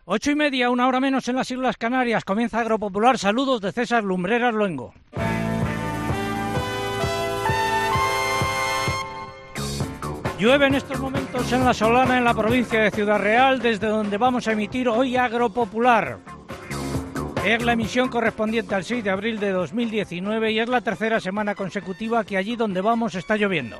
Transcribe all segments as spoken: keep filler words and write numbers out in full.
Ocho y media, una hora menos en las Islas Canarias. Comienza Agropopular. Saludos de César Lumbreras Luengo. Llueve en estos momentos en La Solana, en la provincia de Ciudad Real, desde donde vamos a emitir hoy Agropopular. Es la emisión correspondiente al seis de abril de dos mil diecinueve y es la tercera semana consecutiva que allí donde vamos está lloviendo.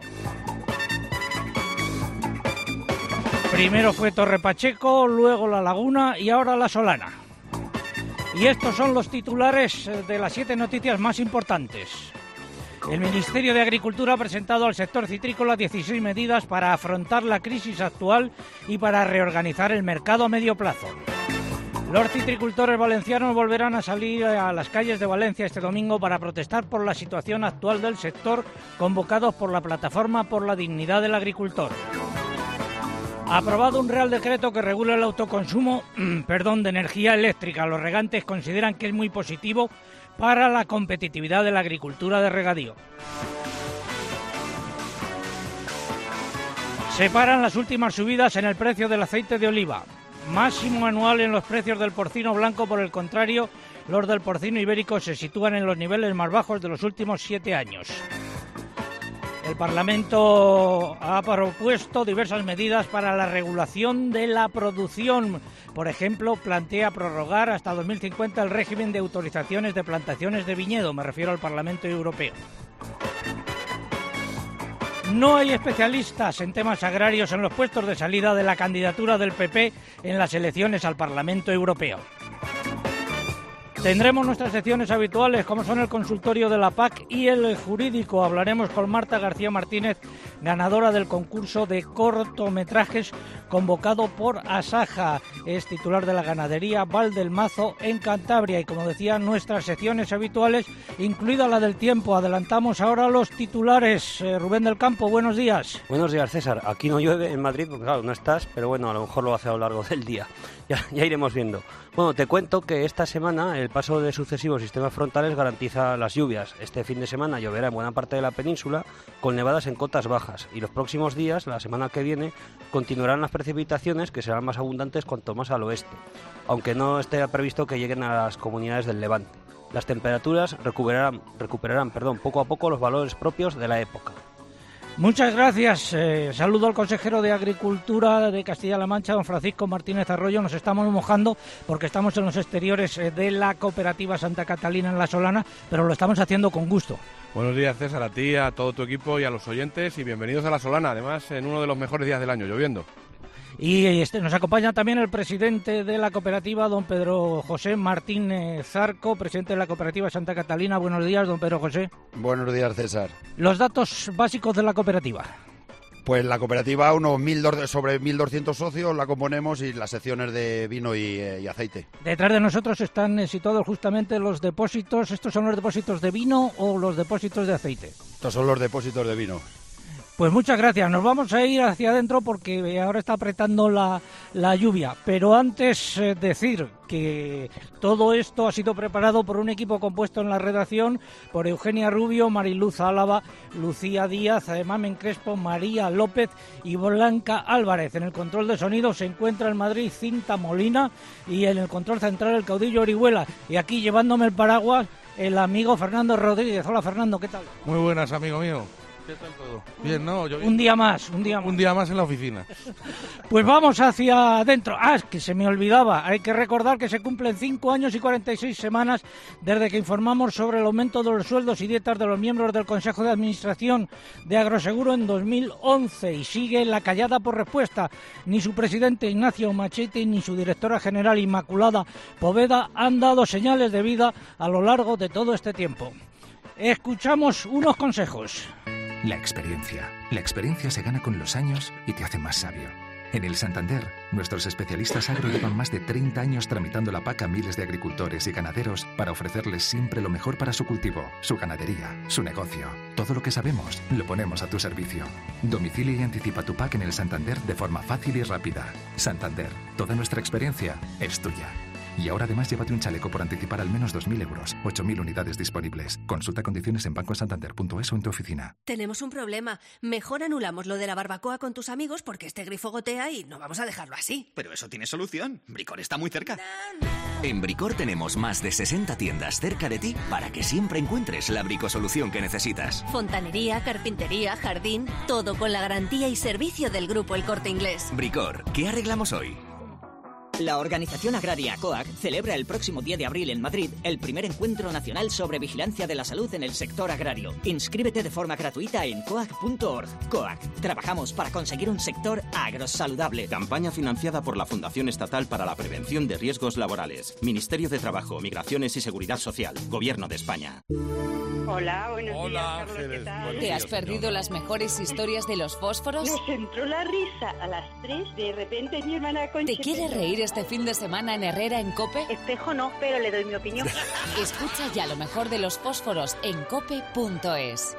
Primero fue Torre Pacheco, luego La Laguna y ahora La Solana. Y estos son los titulares de las siete noticias más importantes. El Ministerio de Agricultura ha presentado al sector citrícola dieciséis medidas para afrontar la crisis actual y para reorganizar el mercado a medio plazo. Los citricultores valencianos volverán a salir a las calles de Valencia este domingo para protestar por la situación actual del sector, convocados por la Plataforma por la Dignidad del Agricultor. Ha aprobado un Real Decreto que regula el autoconsumo perdón, de energía eléctrica. Los regantes consideran que es muy positivo para la competitividad de la agricultura de regadío. Se paran las últimas subidas en el precio del aceite de oliva. Máximo anual en los precios del porcino blanco. Por el contrario, los del porcino ibérico se sitúan en los niveles más bajos de los últimos siete años. El Parlamento ha propuesto diversas medidas para la regulación de la producción. Por ejemplo, plantea prorrogar hasta dos mil cincuenta el régimen de autorizaciones de plantaciones de viñedo. Me refiero al Parlamento Europeo. No hay especialistas en temas agrarios en los puestos de salida de la candidatura del P P en las elecciones al Parlamento Europeo. Tendremos nuestras secciones habituales, como son el consultorio de la P A C y el jurídico. Hablaremos con Marta García Martínez, ganadora del concurso de cortometrajes convocado por Asaja. Es titular de la ganadería Val del Mazo en Cantabria. Y como decía, nuestras secciones habituales, incluida la del tiempo. Adelantamos ahora los titulares. Eh, Rubén del Campo, buenos días. Buenos días, César. Aquí no llueve en Madrid, porque claro, no estás, pero bueno, a lo mejor lo hace a lo largo del día. Ya, ya iremos viendo. Bueno, te cuento que esta semana el paso de sucesivos sistemas frontales garantiza las lluvias. Este fin de semana lloverá en buena parte de la península, con nevadas en cotas bajas. Y los próximos días, la semana que viene, continuarán las precipitaciones, que serán más abundantes cuanto más al oeste, aunque no esté previsto que lleguen a las comunidades del Levante. Las temperaturas recuperarán, recuperarán perdón, poco a poco los valores propios de la época. Muchas gracias. Eh, saludo al consejero de Agricultura de Castilla-La Mancha, don Francisco Martínez Arroyo. Nos estamos mojando porque estamos en los exteriores eh, de la cooperativa Santa Catalina en La Solana, pero lo estamos haciendo con gusto. Buenos días, César, a ti, a todo tu equipo y a los oyentes, y bienvenidos a La Solana, además en uno de los mejores días del año, lloviendo. Y este, nos acompaña también el presidente de la cooperativa, don Pedro José Martínez Zarco, presidente de la cooperativa Santa Catalina. Buenos días, don Pedro José. Buenos días, César. Los datos básicos de la cooperativa. Pues la cooperativa, unos mil, sobre mil doscientos socios la componemos, y las secciones de vino y, eh, y aceite. Detrás de nosotros están eh, situados justamente los depósitos. ¿Estos son los depósitos de vino o los depósitos de aceite? Estos son los depósitos de vino. Pues muchas gracias. Nos vamos a ir hacia adentro porque ahora está apretando la, la lluvia. Pero antes eh, decir que todo esto ha sido preparado por un equipo compuesto en la redacción por Eugenia Rubio, Mariluz Álava, Lucía Díaz, Mamen Crespo, María López y Blanca Álvarez. En el control de sonido se encuentra en Madrid Cinta Molina y en el control central el caudillo Orihuela. Y aquí llevándome el paraguas el amigo Fernando Rodríguez. Hola, Fernando, ¿qué tal? Muy buenas, amigo mío. ¿Qué tal todo? Bien, ¿no? Yo bien. Un día más, un día más. Un día más en la oficina. Pues vamos hacia adentro. Ah, es que se me olvidaba. Hay que recordar que se cumplen cinco años y cuarenta y seis semanas desde que informamos sobre el aumento de los sueldos y dietas de los miembros del Consejo de Administración de Agroseguro en dos mil once. Y sigue la callada por respuesta. Ni su presidente Ignacio Machete ni su directora general Inmaculada Poveda han dado señales de vida a lo largo de todo este tiempo. Escuchamos unos consejos. La experiencia. La experiencia se gana con los años y te hace más sabio. En el Santander, nuestros especialistas agro llevan más de treinta años tramitando la P A C a miles de agricultores y ganaderos para ofrecerles siempre lo mejor para su cultivo, su ganadería, su negocio. Todo lo que sabemos lo ponemos a tu servicio. Domicilia y anticipa tu P A C en el Santander de forma fácil y rápida. Santander, toda nuestra experiencia es tuya. Y ahora además llévate un chaleco por anticipar al menos dos mil euros. ocho mil unidades disponibles. Consulta condiciones en banco santander punto es o en tu oficina. Tenemos un problema. Mejor anulamos lo de la barbacoa con tus amigos porque este grifo gotea y no vamos a dejarlo así. Pero eso tiene solución. Bricor está muy cerca. En Bricor tenemos más de sesenta tiendas cerca de ti para que siempre encuentres la bricosolución que necesitas. Fontanería, carpintería, jardín, todo con la garantía y servicio del Grupo El Corte Inglés. Bricor, ¿qué arreglamos hoy? La organización agraria COAG celebra el próximo diez de abril en Madrid el primer encuentro nacional sobre vigilancia de la salud en el sector agrario. Inscríbete de forma gratuita en coag punto org. COAG, trabajamos para conseguir un sector agrosaludable. Campaña financiada por la Fundación Estatal para la Prevención de Riesgos Laborales. Ministerio de Trabajo, Migraciones y Seguridad Social. Gobierno de España. Hola, buenos Hola, días, Carlos, Ángeles, ¿qué tal? buenos ¿Te has días, perdido señora. las mejores historias de los fósforos? Nos entró la risa a las tres, de repente mi hermana Concha... ¿Te quieres reír este fin de semana en Herrera en COPE? Espejo no, pero le doy mi opinión. Escucha ya lo mejor de los fósforos en cope punto es.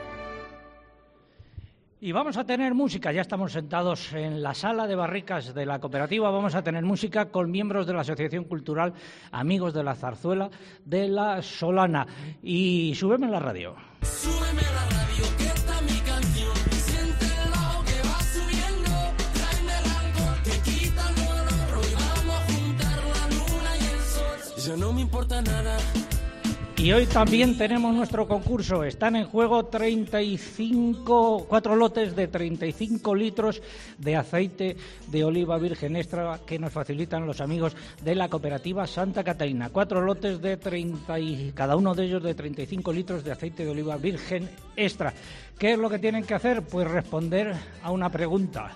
Y vamos a tener música, ya estamos sentados en la sala de barricas de la cooperativa, vamos a tener música con miembros de la Asociación Cultural Amigos de la Zarzuela de la Solana. Y súbeme la radio. Súbeme la radio, que está mi canción. Siente el bajo que va subiendo. Tráeme el alcohol, que quita el dolor. Hoy vamos a juntar la luna y el sol. Ya no me importa nada. Y hoy también tenemos nuestro concurso. Están en juego treinta y cinco, cuatro lotes de treinta y cinco litros de aceite de oliva virgen extra que nos facilitan los amigos de la cooperativa Santa Catalina. Cuatro lotes de treinta y cada uno de ellos de treinta y cinco litros de aceite de oliva virgen extra. ¿Qué es lo que tienen que hacer? Pues responder a una pregunta.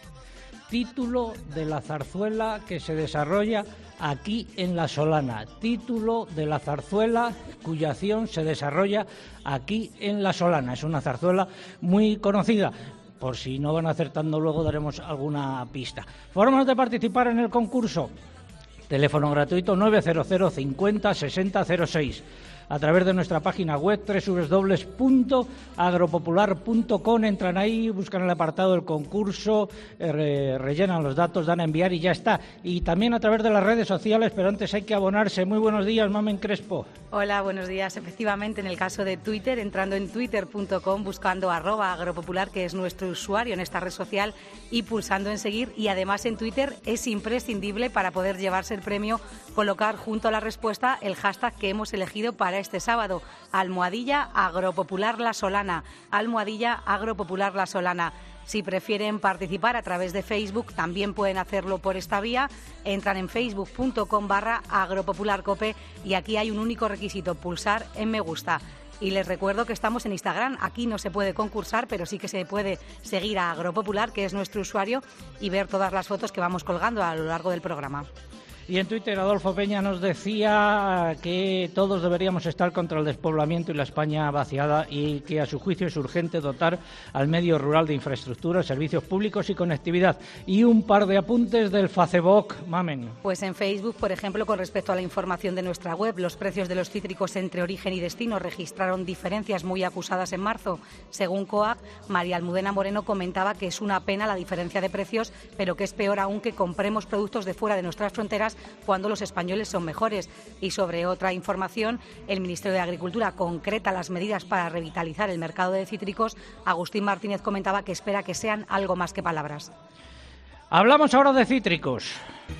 Título de la zarzuela que se desarrolla aquí en La Solana. Título de la zarzuela cuya acción se desarrolla aquí en La Solana. Es una zarzuela muy conocida. Por si no van acertando, luego daremos alguna pista. Formas de participar en el concurso. Teléfono gratuito nueve cero cero cincuenta sesenta cero seis. A través de nuestra página web doble u doble u doble u punto agropopular punto com, entran ahí, buscan el apartado del concurso, eh, rellenan los datos, dan a enviar y ya está. Y también a través de las redes sociales, pero antes hay que abonarse. Muy buenos días, Mamen Crespo. Hola, buenos días. Efectivamente, en el caso de Twitter, entrando en twitter punto com, buscando arroba agropopular, que es nuestro usuario en esta red social, y pulsando en seguir. Y además en Twitter es imprescindible para poder llevarse el premio colocar junto a la respuesta el hashtag que hemos elegido para este sábado, almohadilla agropopular la Solana, almohadilla agropopular la Solana. Si prefieren participar a través de Facebook, también pueden hacerlo por esta vía. Entran en facebook punto com barra agropopularcope y aquí hay un único requisito, pulsar en me gusta. Y les recuerdo que estamos en Instagram, aquí no se puede concursar, pero sí que se puede seguir a Agropopular, que es nuestro usuario, y ver todas las fotos que vamos colgando a lo largo del programa. Y en Twitter Adolfo Peña nos decía que todos deberíamos estar contra el despoblamiento y la España vaciada y que a su juicio es urgente dotar al medio rural de infraestructuras, servicios públicos y conectividad. Y un par de apuntes del Facebook, Mamen. Pues en Facebook, por ejemplo, con respecto a la información de nuestra web, los precios de los cítricos entre origen y destino registraron diferencias muy acusadas en marzo. Según COAG, María Almudena Moreno comentaba que es una pena la diferencia de precios, pero que es peor aún que compremos productos de fuera de nuestras fronteras cuando los españoles son mejores. Y sobre otra información, el Ministerio de Agricultura concreta las medidas para revitalizar el mercado de cítricos. Agustín Martínez comentaba que espera que sean algo más que palabras. Hablamos ahora de cítricos.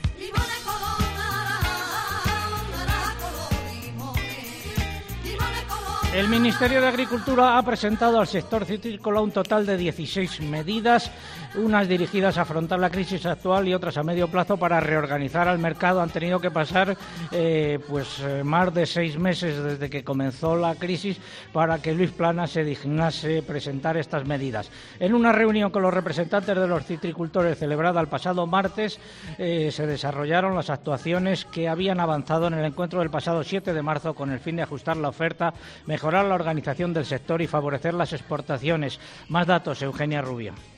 El Ministerio de Agricultura ha presentado al sector citrícola un total de dieciséis medidas, unas dirigidas a afrontar la crisis actual y otras a medio plazo para reorganizar al mercado. Han tenido que pasar eh, pues más de seis meses desde que comenzó la crisis para que Luis Planas se dignase presentar estas medidas. En una reunión con los representantes de los citricultores celebrada el pasado martes, eh, se desarrollaron las actuaciones que habían avanzado en el encuentro del pasado siete de marzo con el fin de ajustar la oferta, mejorar la organización del sector y favorecer las exportaciones. Más datos, Eugenia Rubio.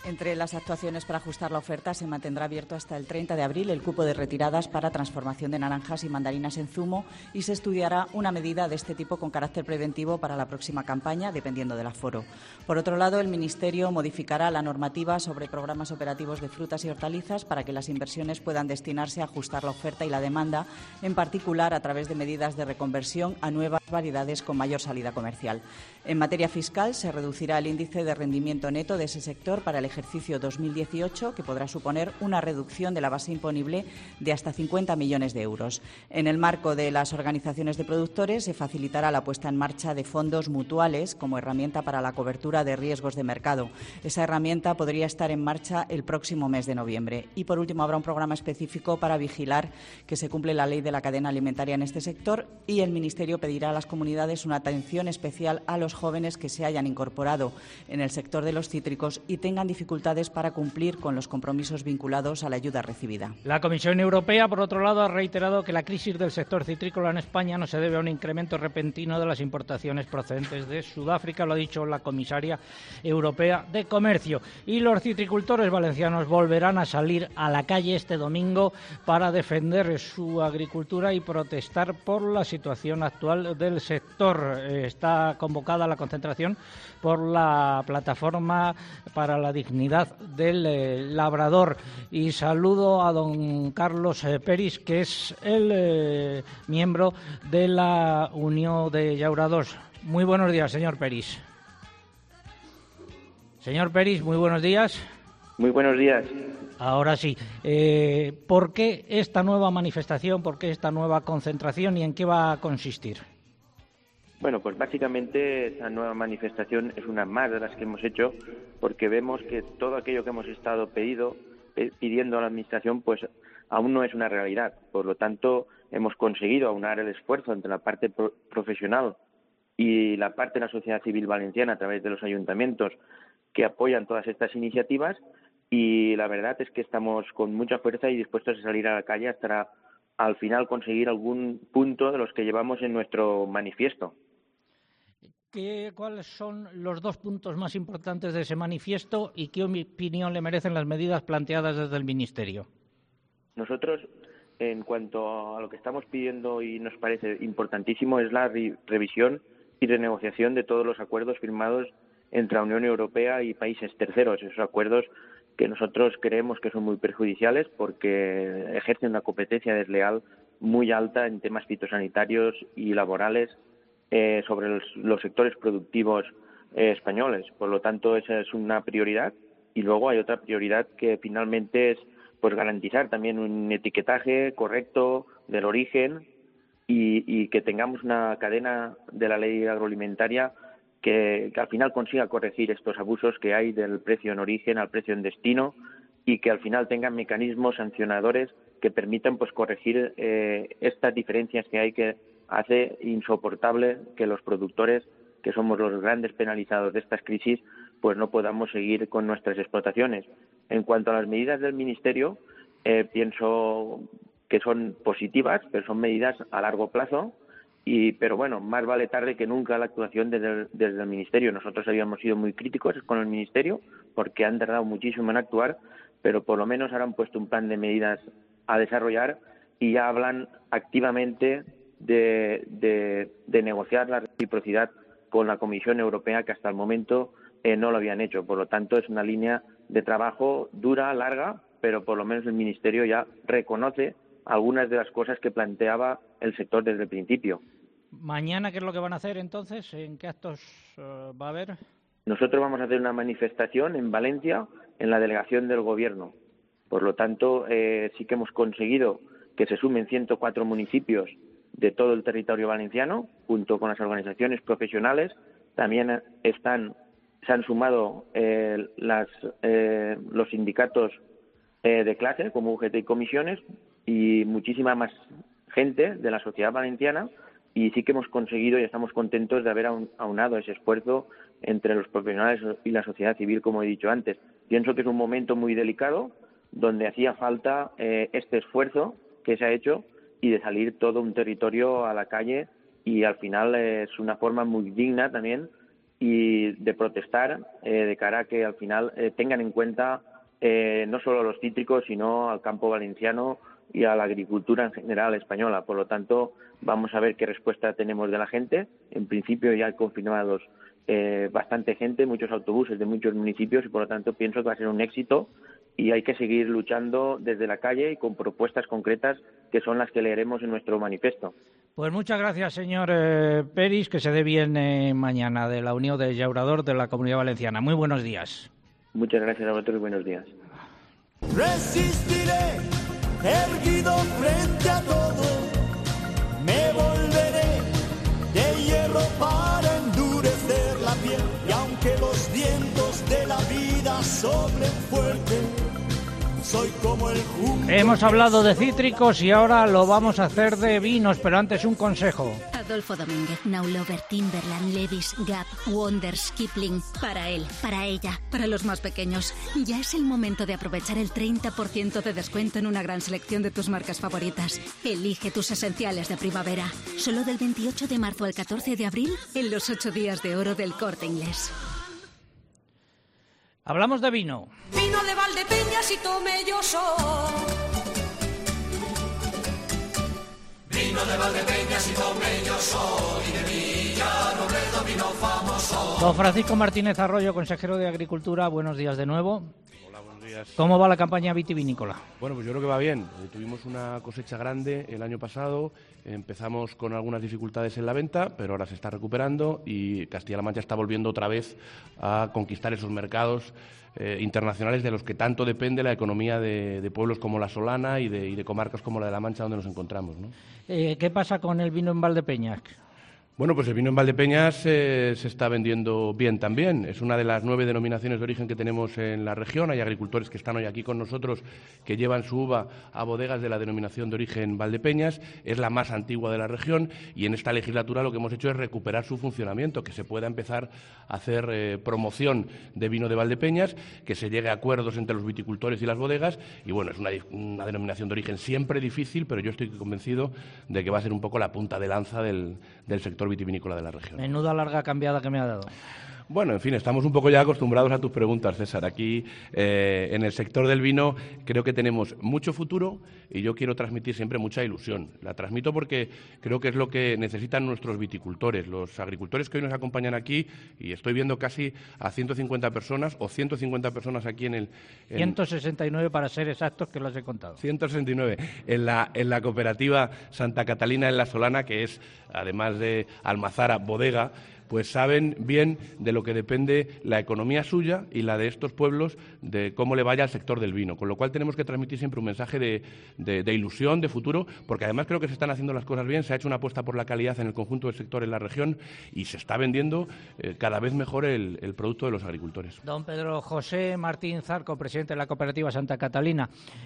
Entre las actuaciones para ajustar la oferta se mantendrá abierto hasta el treinta de abril el cupo de retiradas para transformación de naranjas y mandarinas en zumo y se estudiará una medida de este tipo con carácter preventivo para la próxima campaña, dependiendo del aforo. Por otro lado, el Ministerio modificará la normativa sobre programas operativos de frutas y hortalizas para que las inversiones puedan destinarse a ajustar la oferta y la demanda, en particular a través de medidas de reconversión a nuevas variedades con mayor salida comercial. En materia fiscal, se reducirá el índice de rendimiento neto de ese sector para el ejercicio dos mil dieciocho, que podrá suponer una reducción de la base imponible de hasta cincuenta millones de euros. En el marco de las organizaciones de productores, se facilitará la puesta en marcha de fondos mutuales como herramienta para la cobertura de riesgos de mercado. Esa herramienta podría estar en marcha el próximo mes de noviembre. Y, por último, habrá un programa específico para vigilar que se cumple la ley de la cadena alimentaria en este sector y el Ministerio pedirá a las comunidades una atención especial a los jóvenes que se hayan incorporado en el sector de los cítricos y tengan dificultades para cumplir con los compromisos vinculados a la ayuda recibida. La Comisión Europea, por otro lado, ha reiterado que la crisis del sector citrícola en España no se debe a un incremento repentino de las importaciones procedentes de Sudáfrica, lo ha dicho la comisaria europea de Comercio. Y los citricultores valencianos volverán a salir a la calle este domingo para defender su agricultura y protestar por la situación actual del sector. Está convocada la concentración por la Plataforma para la Dignidad del eh, Labrador. Y saludo a don Carlos eh, Peris, que es el eh, miembro de la Unión de Llaurados. Muy buenos días, señor Peris. Señor Peris, muy buenos días. Muy buenos días. Ahora sí. Eh, ¿Por qué esta nueva manifestación, por qué esta nueva concentración y en qué va a consistir? Bueno, pues básicamente esta nueva manifestación es una más de las que hemos hecho porque vemos que todo aquello que hemos estado pedido, pidiendo a la Administración pues aún no es una realidad. Por lo tanto, hemos conseguido aunar el esfuerzo entre la parte pro- profesional y la parte de la sociedad civil valenciana a través de los ayuntamientos que apoyan todas estas iniciativas y la verdad es que estamos con mucha fuerza y dispuestos a salir a la calle hasta al final conseguir algún punto de los que llevamos en nuestro manifiesto. ¿Qué, ¿Cuáles son los dos puntos más importantes de ese manifiesto y qué opinión le merecen las medidas planteadas desde el Ministerio? Nosotros, en cuanto a lo que estamos pidiendo y nos parece importantísimo, es la re- revisión y renegociación de todos los acuerdos firmados entre la Unión Europea y países terceros. Esos acuerdos que nosotros creemos que son muy perjudiciales porque ejercen una competencia desleal muy alta en temas fitosanitarios y laborales eh, sobre los, los sectores productivos eh, españoles. Por lo tanto, esa es una prioridad. Y luego hay otra prioridad que finalmente es pues garantizar también un etiquetaje correcto del origen y, y que tengamos una cadena de la ley agroalimentaria que, que al final consiga corregir estos abusos que hay del precio en origen al precio en destino y que al final tengan mecanismos sancionadores que permitan pues corregir eh, estas diferencias que hay, que hace insoportable que los productores, que somos los grandes penalizados de estas crisis, pues no podamos seguir con nuestras explotaciones. En cuanto a las medidas del Ministerio, eh, pienso que son positivas, pero son medidas a largo plazo. Y, pero bueno, más vale tarde que nunca la actuación desde el, desde el Ministerio. Nosotros habíamos sido muy críticos con el Ministerio porque han tardado muchísimo en actuar, pero por lo menos ahora han puesto un plan de medidas a desarrollar y ya hablan activamente de, de, de negociar la reciprocidad con la Comisión Europea, que hasta el momento eh, no lo habían hecho. Por lo tanto, es una línea de trabajo dura, larga, pero por lo menos el Ministerio ya reconoce algunas de las cosas que planteaba el sector desde el principio. Mañana, ¿qué es lo que van a hacer entonces? ¿En qué actos uh, va a haber? Nosotros vamos a hacer una manifestación en Valencia, en la delegación del Gobierno. Por lo tanto, eh, sí que hemos conseguido que se sumen ciento cuatro municipios de todo el territorio valenciano, junto con las organizaciones profesionales. También están, se han sumado eh, las, eh, los sindicatos eh, de clase, como U G T y comisiones, y muchísima más gente de la sociedad valenciana, y sí que hemos conseguido y estamos contentos de haber aunado ese esfuerzo entre los profesionales y la sociedad civil, como he dicho antes. Pienso que es un momento muy delicado donde hacía falta eh, este esfuerzo que se ha hecho y de salir todo un territorio a la calle, y al final eh, es una forma muy digna también y de protestar eh, de cara a que al final eh, tengan en cuenta eh, no solo a los cítricos, sino al campo valenciano y a la agricultura en general española. Por lo tanto, vamos a ver qué respuesta tenemos de la gente. En principio ya hay confirmados eh, bastante gente, muchos autobuses de muchos municipios, y por lo tanto pienso que va a ser un éxito y hay que seguir luchando desde la calle y con propuestas concretas que son las que leeremos en nuestro manifiesto. Pues muchas gracias, señor eh, Peris, que se dé bien eh, mañana, de la Unión de Llaurador de la Comunidad Valenciana. Muy buenos días. Muchas gracias a vosotros y buenos días. Resistiré, erguido frente a todo, me volveré de hierro para endurecer la piel, y aunque los vientos de la vida soplen fuerte, soy como el junco. Hemos hablado de cítricos y ahora lo vamos a hacer de vinos, pero antes un consejo. Adolfo Domínguez, Now Lover, Timberland, Levi's, Gap, Wonders, Kipling. Para él, para ella, para los más pequeños. Ya es el momento de aprovechar el treinta por ciento de descuento en una gran selección de tus marcas favoritas. Elige tus esenciales de primavera. Solo del veintiocho de marzo al catorce de abril en los ocho días de oro del Corte Inglés. Hablamos de vino. Vino de Valdepeñas y Tomelloso. Vino de Valdepeñas y Tomelloso. Y de Villarrobledo vino famoso. Don Francisco Martínez Arroyo, consejero de Agricultura, buenos días de nuevo. Hola, buenos días. ¿Cómo va la campaña vitivinícola? Bueno, pues yo creo que va bien. Eh, tuvimos una cosecha grande el año pasado. Empezamos con algunas dificultades en la venta, pero ahora se está recuperando y Castilla-La Mancha está volviendo otra vez a conquistar esos mercados eh, internacionales de los que tanto depende la economía de, de pueblos como La Solana y de, y de comarcas como la de La Mancha, donde nos encontramos, ¿no? Eh, ¿Qué pasa con el vino en Valdepeñas? Bueno, pues el vino en Valdepeñas eh, se está vendiendo bien también. Es una de las nueve denominaciones de origen que tenemos en la región. Hay agricultores que están hoy aquí con nosotros que llevan su uva a bodegas de la denominación de origen Valdepeñas. Es la más antigua de la región y en esta legislatura lo que hemos hecho es recuperar su funcionamiento, que se pueda empezar a hacer eh, promoción de vino de Valdepeñas, que se llegue a acuerdos entre los viticultores y las bodegas. Y bueno, es una, una denominación de origen siempre difícil, pero yo estoy convencido de que va a ser un poco la punta de lanza del, del sector vitivinícola de la región. Menuda larga cambiada que me ha dado. Bueno, en fin, estamos un poco ya acostumbrados a tus preguntas, César. Aquí, eh, en el sector del vino, creo que tenemos mucho futuro y yo quiero transmitir siempre mucha ilusión. La transmito porque creo que es lo que necesitan nuestros viticultores, los agricultores que hoy nos acompañan aquí, y estoy viendo casi a ciento cincuenta personas o ciento cincuenta personas aquí en el... En, ciento sesenta y nueve para ser exactos, que los he contado. ciento sesenta y nueve en la, en la cooperativa Santa Catalina en La Solana, que es, además de Almazara, bodega, pues saben bien de lo que depende la economía suya y la de estos pueblos, de cómo le vaya al sector del vino. Con lo cual tenemos que transmitir siempre un mensaje de, de, de ilusión, de futuro, porque además creo que se están haciendo las cosas bien, se ha hecho una apuesta por la calidad en el conjunto del sector en la región y se está vendiendo eh, cada vez mejor el, el producto de los agricultores. Don Pedro José Martín Zarco, presidente de la cooperativa Santa Catalina,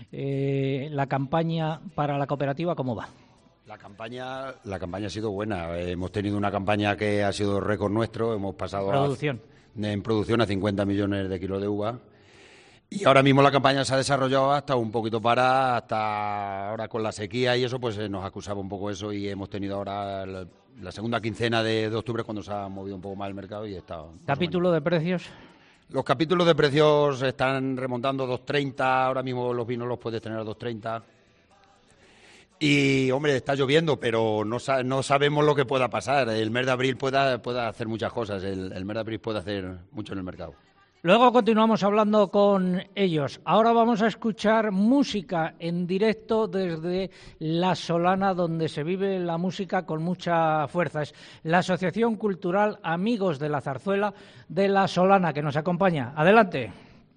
eh, la campaña para la cooperativa, ¿cómo va? La campaña, la campaña ha sido buena. Hemos tenido una campaña que ha sido récord nuestro. Hemos pasado producción. A, en producción a cincuenta millones de kilos de uva. Y ahora mismo la campaña se ha desarrollado hasta un poquito para, hasta ahora con la sequía y eso, pues nos acusaba un poco eso y hemos tenido ahora la, la segunda quincena de, de octubre cuando se ha movido un poco más el mercado y está. ¿Capítulo de precios? Los capítulos de precios están remontando a dos treinta. Ahora mismo los vinos los puedes tener a dos treinta. Y, hombre, está lloviendo, pero no, sa- no sabemos lo que pueda pasar. El mes de abril pueda, pueda hacer muchas cosas. El, el mes de abril puede hacer mucho en el mercado. Luego continuamos hablando con ellos. Ahora vamos a escuchar música en directo desde La Solana, donde se vive la música con mucha fuerza. Es la Asociación Cultural Amigos de la Zarzuela de La Solana, que nos acompaña. Adelante.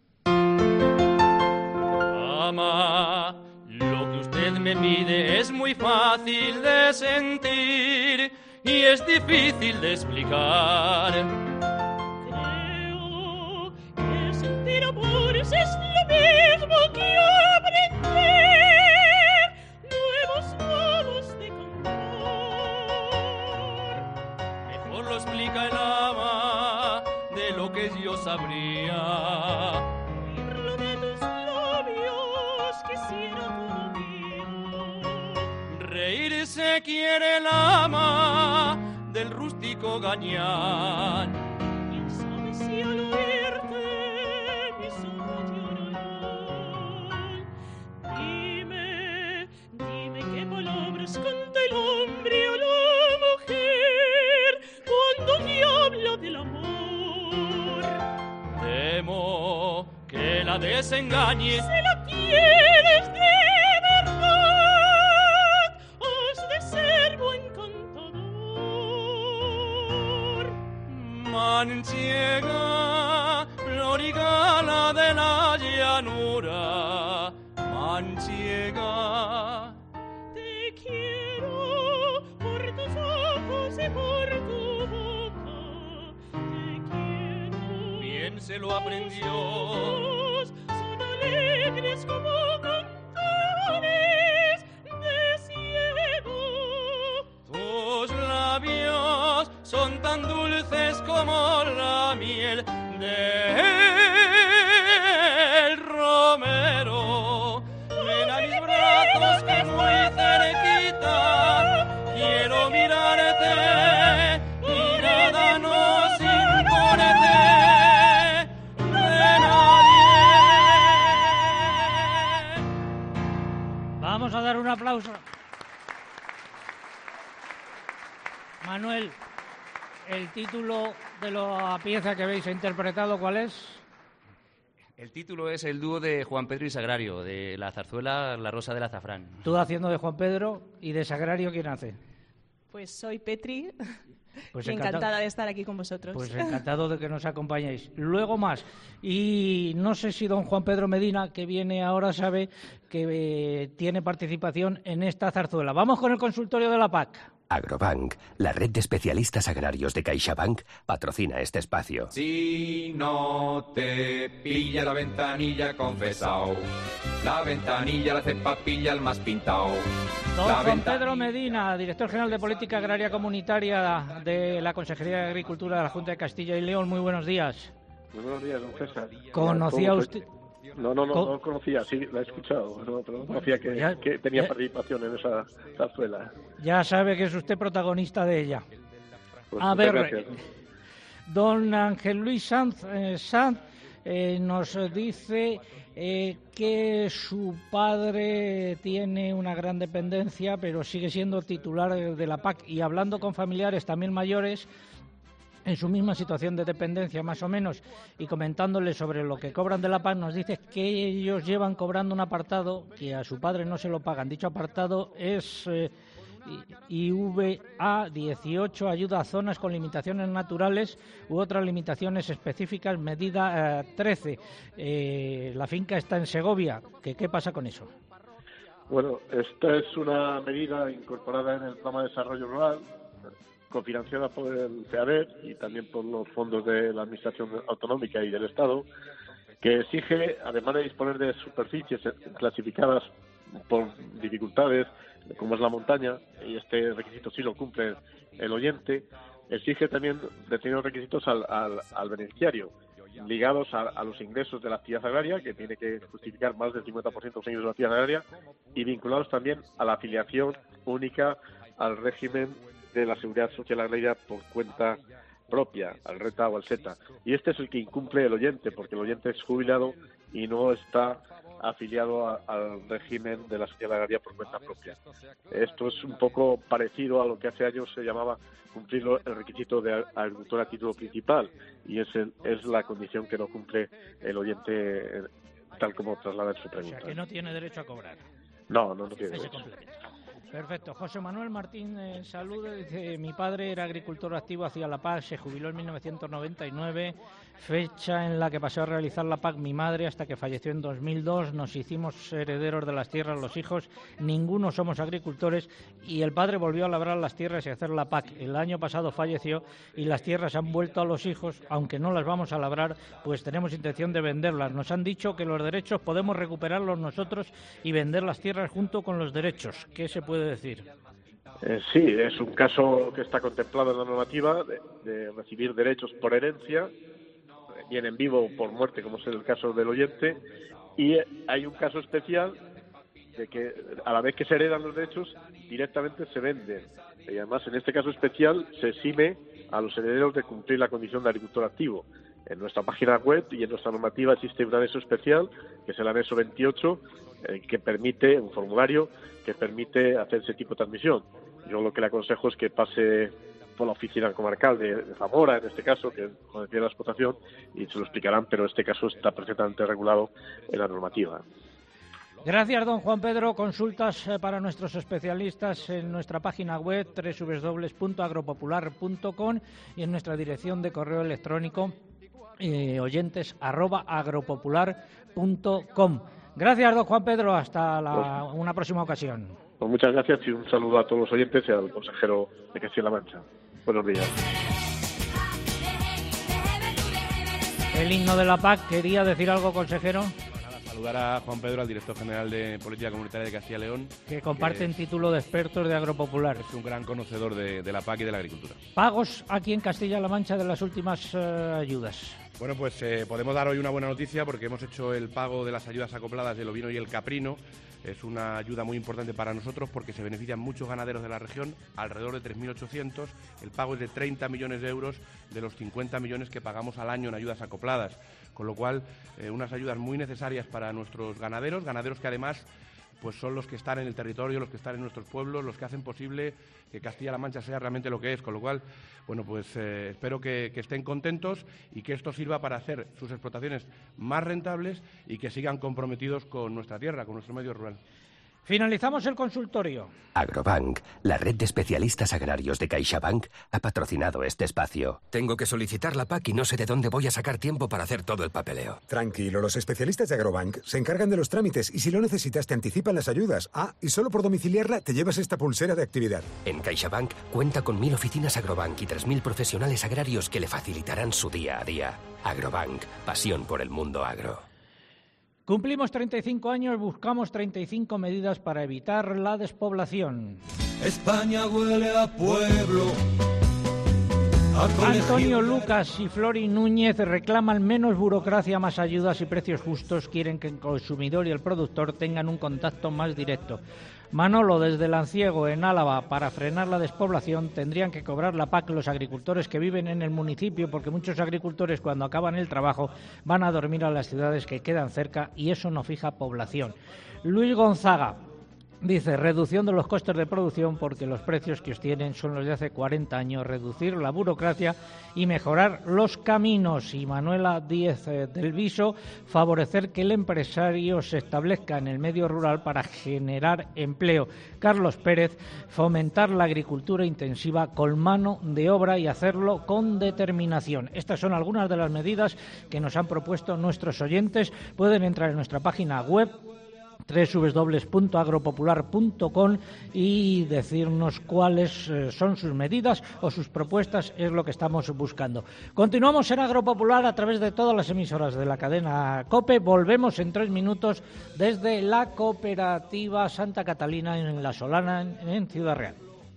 Ama. Lo que usted me pide es muy fácil de sentir y es difícil de explicar. Creo que sentir amores es lo mismo que aprender nuevos modos de cantar. Mejor lo explica el ama de lo que yo sabría. Oírlo de tus labios, quisiera todo mío. Reírse quiere el ama del rústico gañán. Y y al oírte mis ojos llorarán. Dime, dime qué palabras canta el hombre a la mujer cuando te habla del amor. Temo que la desengañe. Si la quieres de verdad, has de ser buen cantador. Manchega, florigala de la llanura, manchega. Te quiero por tus ojos y por tu boca. Te quiero. Bien se lo aprendió. Tus ojos son alegres como cantares de ciego. Tus labios son tan dulces como la miel del romero. Ven a mis brazos que muy cerquita quiero mirarte y nada nos importe de nadie. Vamos a dar un aplauso. Manuel, el título de la pieza que habéis interpretado, ¿cuál es? El título es el dúo de Juan Pedro y Sagrario, de la zarzuela La Rosa del Azafrán. Tú haciendo de Juan Pedro y de Sagrario, ¿quién hace? Pues soy Petri, Pues y encantado. encantada de estar aquí con vosotros. Pues encantado de que nos acompañéis. Luego más. Y no sé si don Juan Pedro Medina, que viene ahora, sabe que eh, tiene participación en esta zarzuela. Vamos con el consultorio de la P A C. Agrobank, la red de especialistas agrarios de CaixaBank, patrocina este espacio. Si no te pilla la ventanilla, confesao. La ventanilla la hace papilla el más pintao. Don La Juan ventanilla- Pedro Medina, director general de Política Agraria Comunitaria de la Consejería de Agricultura de la Junta de Castilla y León. Muy buenos días. Muy buenos días, don César. ¿Conocía ¿Cómo usted? soy? No, no, no, Co- no lo conocía, sí, la he escuchado, no, pero no conocía que, Ya- que tenía ya- participación en esa zarzuela. Ya sabe que es usted protagonista de ella. Pues A muchas ver, gracias. don Ángel Luis Sanz, eh, Sanz eh, nos dice eh, que su padre tiene una gran dependencia, pero sigue siendo titular de de la P A C. Y hablando con familiares también mayores, en su misma situación de dependencia más o menos, y comentándole sobre lo que cobran de la P A C, nos dice que ellos llevan cobrando un apartado que a su padre no se lo pagan. Dicho apartado es eh, I V A dieciocho, ayuda a zonas con limitaciones naturales u otras limitaciones específicas, medida eh, trece. Eh, la finca está en Segovia. ¿Qué, ¿Qué pasa con eso? Bueno, esta es una medida incorporada en el Programa de Desarrollo Rural, cofinanciada por el FEADER y también por los fondos de la Administración Autonómica y del Estado, que exige, además de disponer de superficies clasificadas por dificultades, como es la montaña, y este requisito sí lo cumple el oyente, exige también determinados requisitos al, al, al beneficiario, ligados a, a los ingresos de la actividad agraria, que tiene que justificar más del cincuenta por ciento de los ingresos de la actividad agraria, y vinculados también a la afiliación única al régimen de la Seguridad Social Agraria por cuenta propia, al RETA o al SETA. Y este es el que incumple el oyente, porque el oyente es jubilado y no está afiliado a, al régimen de la Sociedad Agraria por cuenta propia. Esto es un poco parecido a lo que hace años se llamaba cumplir el requisito de agricultor a título principal, y es, el, es la condición que no cumple el oyente tal como traslada en su O pregunta. sea, que no tiene derecho a cobrar. No, no, no tiene Ese derecho. complemento. Perfecto. José Manuel Martín eh, Saludo dice: mi padre era agricultor activo hacia la P A C, se jubiló en mil novecientos noventa y nueve, fecha en la que pasó a realizar la P A C mi madre hasta que falleció en dos mil dos. Nos hicimos herederos de las tierras los hijos, ninguno somos agricultores, y el padre volvió a labrar las tierras y a hacer la P A C. El año pasado falleció y las tierras han vuelto a los hijos, aunque no las vamos a labrar, pues tenemos intención de venderlas. Nos han dicho que los derechos podemos recuperarlos nosotros y vender las tierras junto con los derechos. ¿Qué se puede decir? Eh, sí, es un caso que está contemplado en la normativa de, de recibir derechos por herencia, bien en vivo o por muerte, como es el caso del oyente, y hay un caso especial de que a la vez que se heredan los derechos, directamente se venden. Y además, en este caso especial, se exime a los herederos de cumplir la condición de agricultor activo. En nuestra página web y en nuestra normativa existe un anexo especial, que es el anexo veintiocho, eh, que permite, un formulario, que permite hacer ese tipo de transmisión. Yo lo que le aconsejo es que pase por la oficina comarcal de, de Zamora, en este caso, que es donde tiene la explotación, y se lo explicarán, pero este caso está perfectamente regulado en la normativa. Gracias, don Juan Pedro. Consultas eh, para nuestros especialistas en nuestra página web doble u doble u doble u punto agropopular punto com y en nuestra dirección de correo electrónico eh, oyentes arroba agropopular punto com. Gracias, don Juan Pedro. Hasta la, pues, una próxima ocasión. Pues muchas gracias y un saludo a todos los oyentes y al consejero de Castilla-La Mancha. Buenos días. El himno de la P A C. ¿Quería decir algo, consejero? Saludar a Juan Pedro, al director general de Política Comunitaria de Castilla y León. Que comparte en título de expertos de Agropopular. Es un gran conocedor de, de la P A C y de la agricultura. Pagos aquí en Castilla-La Mancha de las últimas uh, ayudas. Bueno, pues eh, podemos dar hoy una buena noticia porque hemos hecho el pago de las ayudas acopladas del ovino y el caprino. Es una ayuda muy importante para nosotros porque se benefician muchos ganaderos de la región, alrededor de tres mil ochocientos. El pago es de treinta millones de euros de los cincuenta millones que pagamos al año en ayudas acopladas. Con lo cual, eh, unas ayudas muy necesarias para nuestros ganaderos, ganaderos que además pues son los que están en el territorio, los que están en nuestros pueblos, los que hacen posible que Castilla-La Mancha sea realmente lo que es. Con lo cual, bueno, pues eh, espero que, que estén contentos y que esto sirva para hacer sus explotaciones más rentables y que sigan comprometidos con nuestra tierra, con nuestro medio rural. Finalizamos el consultorio. Agrobank, la red de especialistas agrarios de CaixaBank, ha patrocinado este espacio. Tengo que solicitar la P A C y no sé de dónde voy a sacar tiempo para hacer todo el papeleo. Tranquilo, los especialistas de Agrobank se encargan de los trámites y si lo necesitas te anticipan las ayudas. Ah, y solo por domiciliarla te llevas esta pulsera de actividad. En CaixaBank cuenta con mil oficinas Agrobank y tres mil profesionales agrarios que le facilitarán su día a día. Agrobank, pasión por el mundo agro. Cumplimos treinta y cinco años, buscamos treinta y cinco medidas para evitar la despoblación. España huele a pueblo. A Antonio Lucas y Flori Núñez reclaman menos burocracia, más ayudas y precios justos. Quieren que el consumidor y el productor tengan un contacto más directo. Manolo, desde Lanciego, en Álava, para frenar la despoblación tendrían que cobrar la P A C los agricultores que viven en el municipio, porque muchos agricultores cuando acaban el trabajo van a dormir a las ciudades que quedan cerca y eso no fija población. Luis Gonzaga dice, reducción de los costes de producción porque los precios que obtienen son los de hace cuarenta años, reducir la burocracia y mejorar los caminos. Y Manuela Díez eh, del Viso, favorecer que el empresario se establezca en el medio rural para generar empleo. Carlos Pérez, fomentar la agricultura intensiva con mano de obra y hacerlo con determinación. Estas son algunas de las medidas que nos han propuesto nuestros oyentes. Pueden entrar en nuestra página web doble u doble u doble u punto agropopular punto com y decirnos cuáles son sus medidas o sus propuestas, es lo que estamos buscando. Continuamos en Agropopular a través de todas las emisoras de la cadena COPE. Volvemos en tres minutos desde la cooperativa Santa Catalina en La Solana, en Ciudad Real.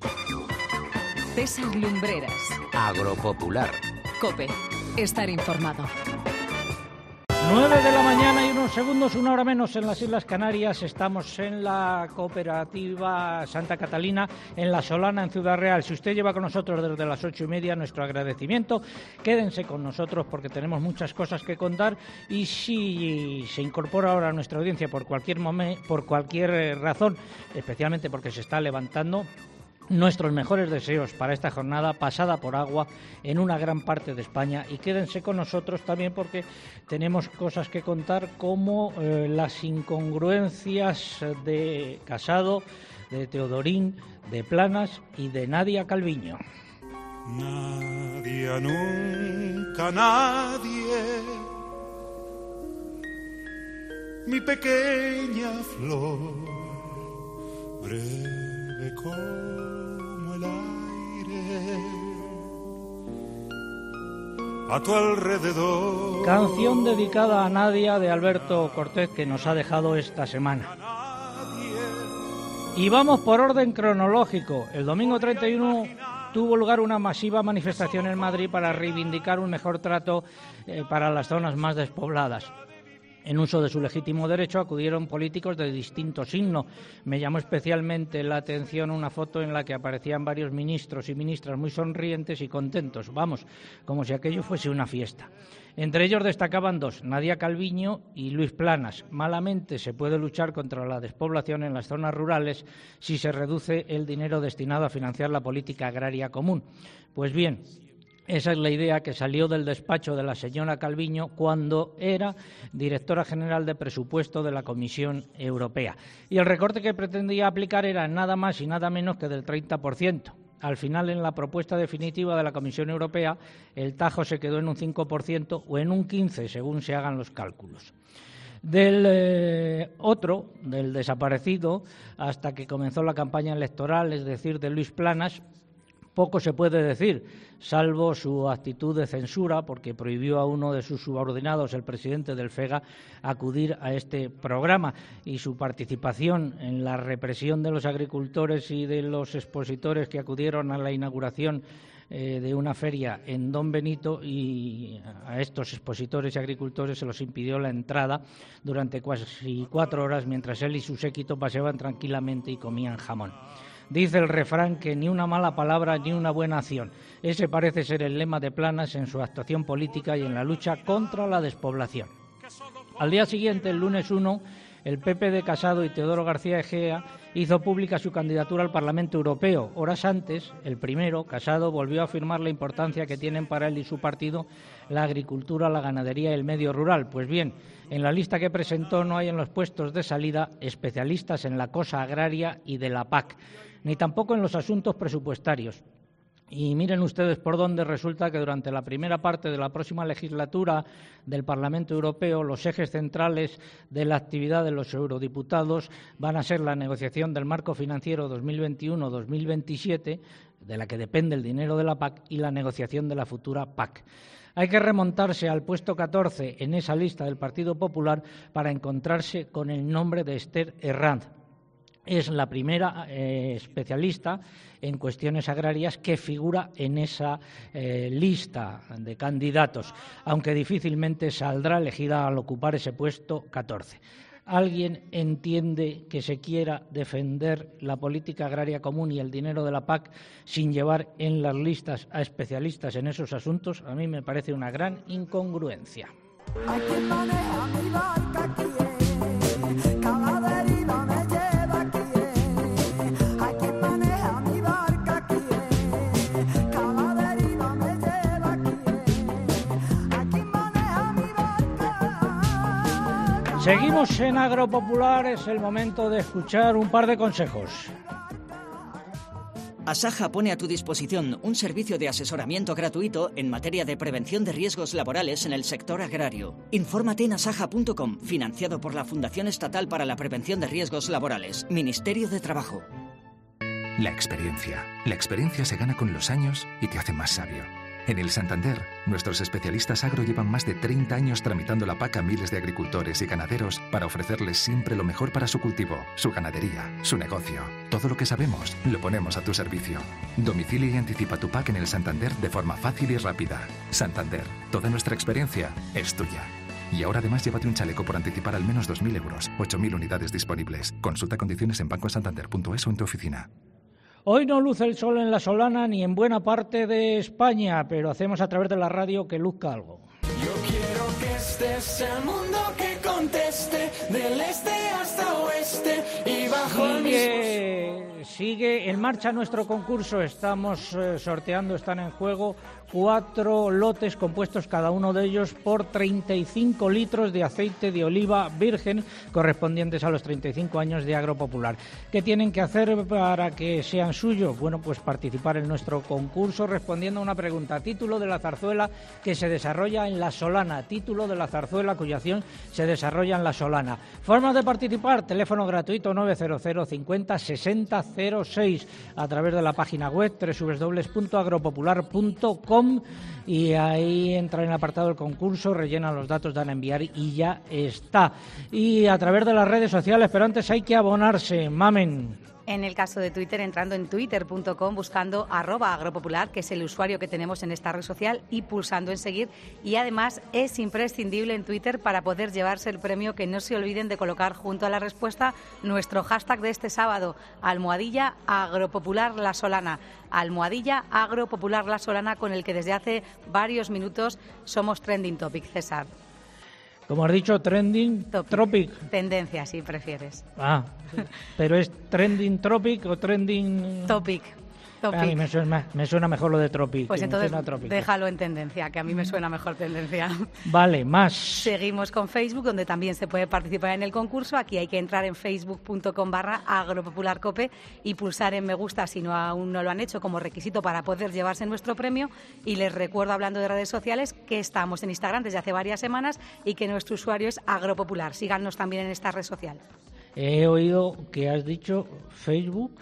César Lumbreras. Agropopular. COPE. Estar informado. nueve de la mañana y unos segundos, una hora menos en las Islas Canarias. Estamos en la cooperativa Santa Catalina, en La Solana, en Ciudad Real. Si usted lleva con nosotros desde las ocho y media, nuestro agradecimiento. Quédense con nosotros porque tenemos muchas cosas que contar. Y si se incorpora ahora a nuestra audiencia por cualquier momento, por cualquier razón, especialmente porque se está levantando, nuestros mejores deseos para esta jornada pasada por agua en una gran parte de España, y quédense con nosotros también porque tenemos cosas que contar como eh, las incongruencias de Casado, de Teodorín, de Planas y de Nadia Calviño. Nadie, nunca nadie, mi pequeña flor, breve como el aire, a tu alrededor. Canción dedicada a Nadia de Alberto Cortés, que nos ha dejado esta semana. Y vamos por orden cronológico. El domingo treinta y uno tuvo lugar una masiva manifestación en Madrid para reivindicar un mejor trato eh, para las zonas más despobladas. En uso de su legítimo derecho acudieron políticos de distinto signo. Me llamó especialmente la atención una foto en la que aparecían varios ministros y ministras muy sonrientes y contentos, vamos, como si aquello fuese una fiesta. Entre ellos destacaban dos, Nadia Calviño y Luis Planas. Malamente se puede luchar contra la despoblación en las zonas rurales si se reduce el dinero destinado a financiar la política agraria común. Pues bien, esa es la idea que salió del despacho de la señora Calviño cuando era directora general de presupuesto de la Comisión Europea. Y el recorte que pretendía aplicar era nada más y nada menos que del treinta por ciento. Al final, en la propuesta definitiva de la Comisión Europea, el tajo se quedó en un cinco por ciento o en un quince por ciento, según se hagan los cálculos. Del eh, otro, del desaparecido, hasta que comenzó la campaña electoral, es decir, de Luis Planas, poco se puede decir, salvo su actitud de censura, porque prohibió a uno de sus subordinados, el presidente del FEGA, acudir a este programa, y su participación en la represión de los agricultores y de los expositores que acudieron a la inauguración eh, de una feria en Don Benito, y a estos expositores y agricultores se los impidió la entrada durante casi cuatro horas mientras él y su séquito paseaban tranquilamente y comían jamón. Dice el refrán que ni una mala palabra ni una buena acción. Ese parece ser el lema de Planas en su actuación política y en la lucha contra la despoblación. Al día siguiente, el lunes uno, el P P de Casado y Teodoro García Egea hizo pública su candidatura al Parlamento Europeo. Horas antes, el primero, Casado, volvió a afirmar la importancia que tienen para él y su partido la agricultura, la ganadería y el medio rural. Pues bien, en la lista que presentó no hay en los puestos de salida especialistas en la cosa agraria y de la P A C, ni tampoco en los asuntos presupuestarios. Y miren ustedes por dónde resulta que durante la primera parte de la próxima legislatura del Parlamento Europeo los ejes centrales de la actividad de los eurodiputados van a ser la negociación del marco financiero dos mil veintiuno dos mil veintisiete, de la que depende el dinero de la P A C, y la negociación de la futura P A C. Hay que remontarse al puesto catorce en esa lista del Partido Popular para encontrarse con el nombre de Esther Herranz. Es la primera eh, especialista en cuestiones agrarias que figura en esa eh, lista de candidatos, aunque difícilmente saldrá elegida al ocupar ese puesto catorce. ¿Alguien entiende que se quiera defender la política agraria común y el dinero de la P A C sin llevar en las listas a especialistas en esos asuntos? A mí me parece una gran incongruencia. Hay quien maneja mi barca aquí, cada deriva me lleva aquí. Hay quien maneja mi barca aquí, cada deriva me lleva aquí. Hay quien maneja mi barca. Seguimos en Agropopular, es el momento de escuchar un par de consejos. Asaja pone a tu disposición un servicio de asesoramiento gratuito en materia de prevención de riesgos laborales en el sector agrario. Infórmate en asaja punto com, financiado por la Fundación Estatal para la Prevención de Riesgos Laborales, Ministerio de Trabajo. La experiencia. La experiencia se gana con los años y te hace más sabio. En el Santander, nuestros especialistas agro llevan más de treinta años tramitando la P A C a miles de agricultores y ganaderos para ofrecerles siempre lo mejor para su cultivo, su ganadería, su negocio. Todo lo que sabemos lo ponemos a tu servicio. Domicilia y anticipa tu P A C en el Santander de forma fácil y rápida. Santander, toda nuestra experiencia es tuya. Y ahora además llévate un chaleco por anticipar al menos dos mil euros, ocho mil unidades disponibles. Consulta condiciones en banco santander punto es o en tu oficina. Hoy no luce el sol en la Solana ni en buena parte de España, pero hacemos a través de la radio que luzca algo. Yo quiero que este sea el mundo que conteste, del este hasta oeste y bajo el mismo... Sigue, sigue en marcha nuestro concurso, estamos eh, sorteando, están en juego cuatro lotes compuestos cada uno de ellos por treinta y cinco litros de aceite de oliva virgen correspondientes a los treinta y cinco años de Agropopular. ¿Qué tienen que hacer para que sean suyos? Bueno, pues participar en nuestro concurso respondiendo a una pregunta. Título de la zarzuela que se desarrolla en La Solana. Título de la zarzuela cuya acción se desarrolla en La Solana. Formas de participar: teléfono gratuito nueve cero cero cincuenta sesenta cero seis, a través de la página web doble u doble u doble u punto agropopular punto com, y ahí entra en el apartado del concurso, rellena los datos, dan a enviar y ya está. Y a través de las redes sociales, pero antes hay que abonarse. Mamen. En el caso de Twitter, entrando en twitter punto com, buscando arroba agropopular, que es el usuario que tenemos en esta red social, y pulsando en seguir. Y además es imprescindible en Twitter para poder llevarse el premio que no se olviden de colocar junto a la respuesta nuestro hashtag de este sábado, almohadilla agropopular la solana. Almohadilla agropopular la solana, con el que desde hace varios minutos somos trending topic, César. Como has dicho, trending topic. Tropic. Tendencia, si prefieres. Ah, pero ¿es trending tropic o trending...? Topic. Topic. A mí me suena, me suena mejor lo de tropic. Pues entonces tropic. Déjalo en tendencia, que a mí me suena mejor tendencia. Vale, más. Seguimos con Facebook, donde también se puede participar en el concurso. Aquí hay que entrar en facebook punto com barra agropopularcope y pulsar en me gusta si no aún no lo han hecho, como requisito para poder llevarse nuestro premio. Y les recuerdo, hablando de redes sociales, que estamos en Instagram desde hace varias semanas y que nuestro usuario es agropopular. Síganos también en esta red social. He oído que has dicho Facebook.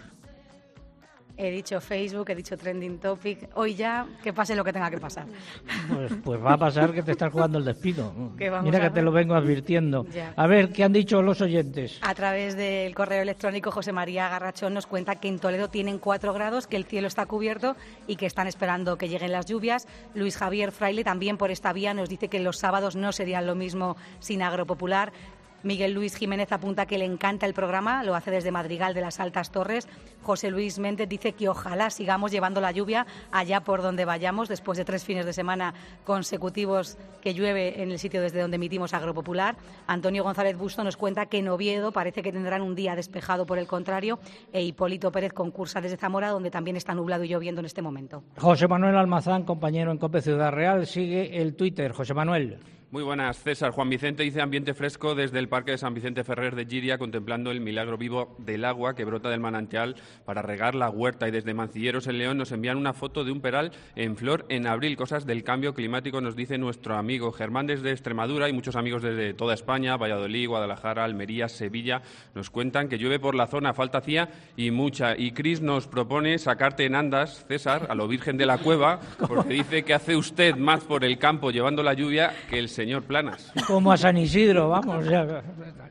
He dicho Facebook, he dicho Trending Topic. Hoy ya, que pase lo que tenga que pasar. Pues, pues va a pasar que te estás jugando el despido. Mira que a te lo vengo advirtiendo. Ya. A ver, ¿qué han dicho los oyentes? A través del correo electrónico, José María Garrachón nos cuenta que en Toledo tienen cuatro grados, que el cielo está cubierto y que están esperando que lleguen las lluvias. Luis Javier Fraile, también por esta vía, nos dice que los sábados no serían lo mismo sin Agropopular. Miguel Luis Jiménez apunta que le encanta el programa, lo hace desde Madrigal de las Altas Torres. José Luis Méndez dice que ojalá sigamos llevando la lluvia allá por donde vayamos, después de tres fines de semana consecutivos que llueve en el sitio desde donde emitimos Agropopular. Antonio González Busto nos cuenta que en Oviedo parece que tendrán un día despejado, por el contrario, e Hipólito Pérez concursa desde Zamora, donde también está nublado y lloviendo en este momento. José Manuel Almazán, compañero en COPE Ciudad Real, sigue el Twitter. José Manuel. Muy buenas, César. Juan Vicente dice ambiente fresco desde el Parque de San Vicente Ferrer de Giria, contemplando el milagro vivo del agua que brota del manantial para regar la huerta. Y desde Mancilleros, en León, nos envían una foto de un peral en flor en abril. Cosas del cambio climático, nos dice nuestro amigo Germán desde Extremadura, y muchos amigos desde toda España, Valladolid, Guadalajara, Almería, Sevilla. Nos cuentan que llueve por la zona, falta hacía y mucha. Y Cris nos propone sacarte en andas, César, a lo Virgen de la Cueva, porque dice que hace usted más por el campo llevando la lluvia que el señor Planas. Como a San Isidro, vamos. Ya.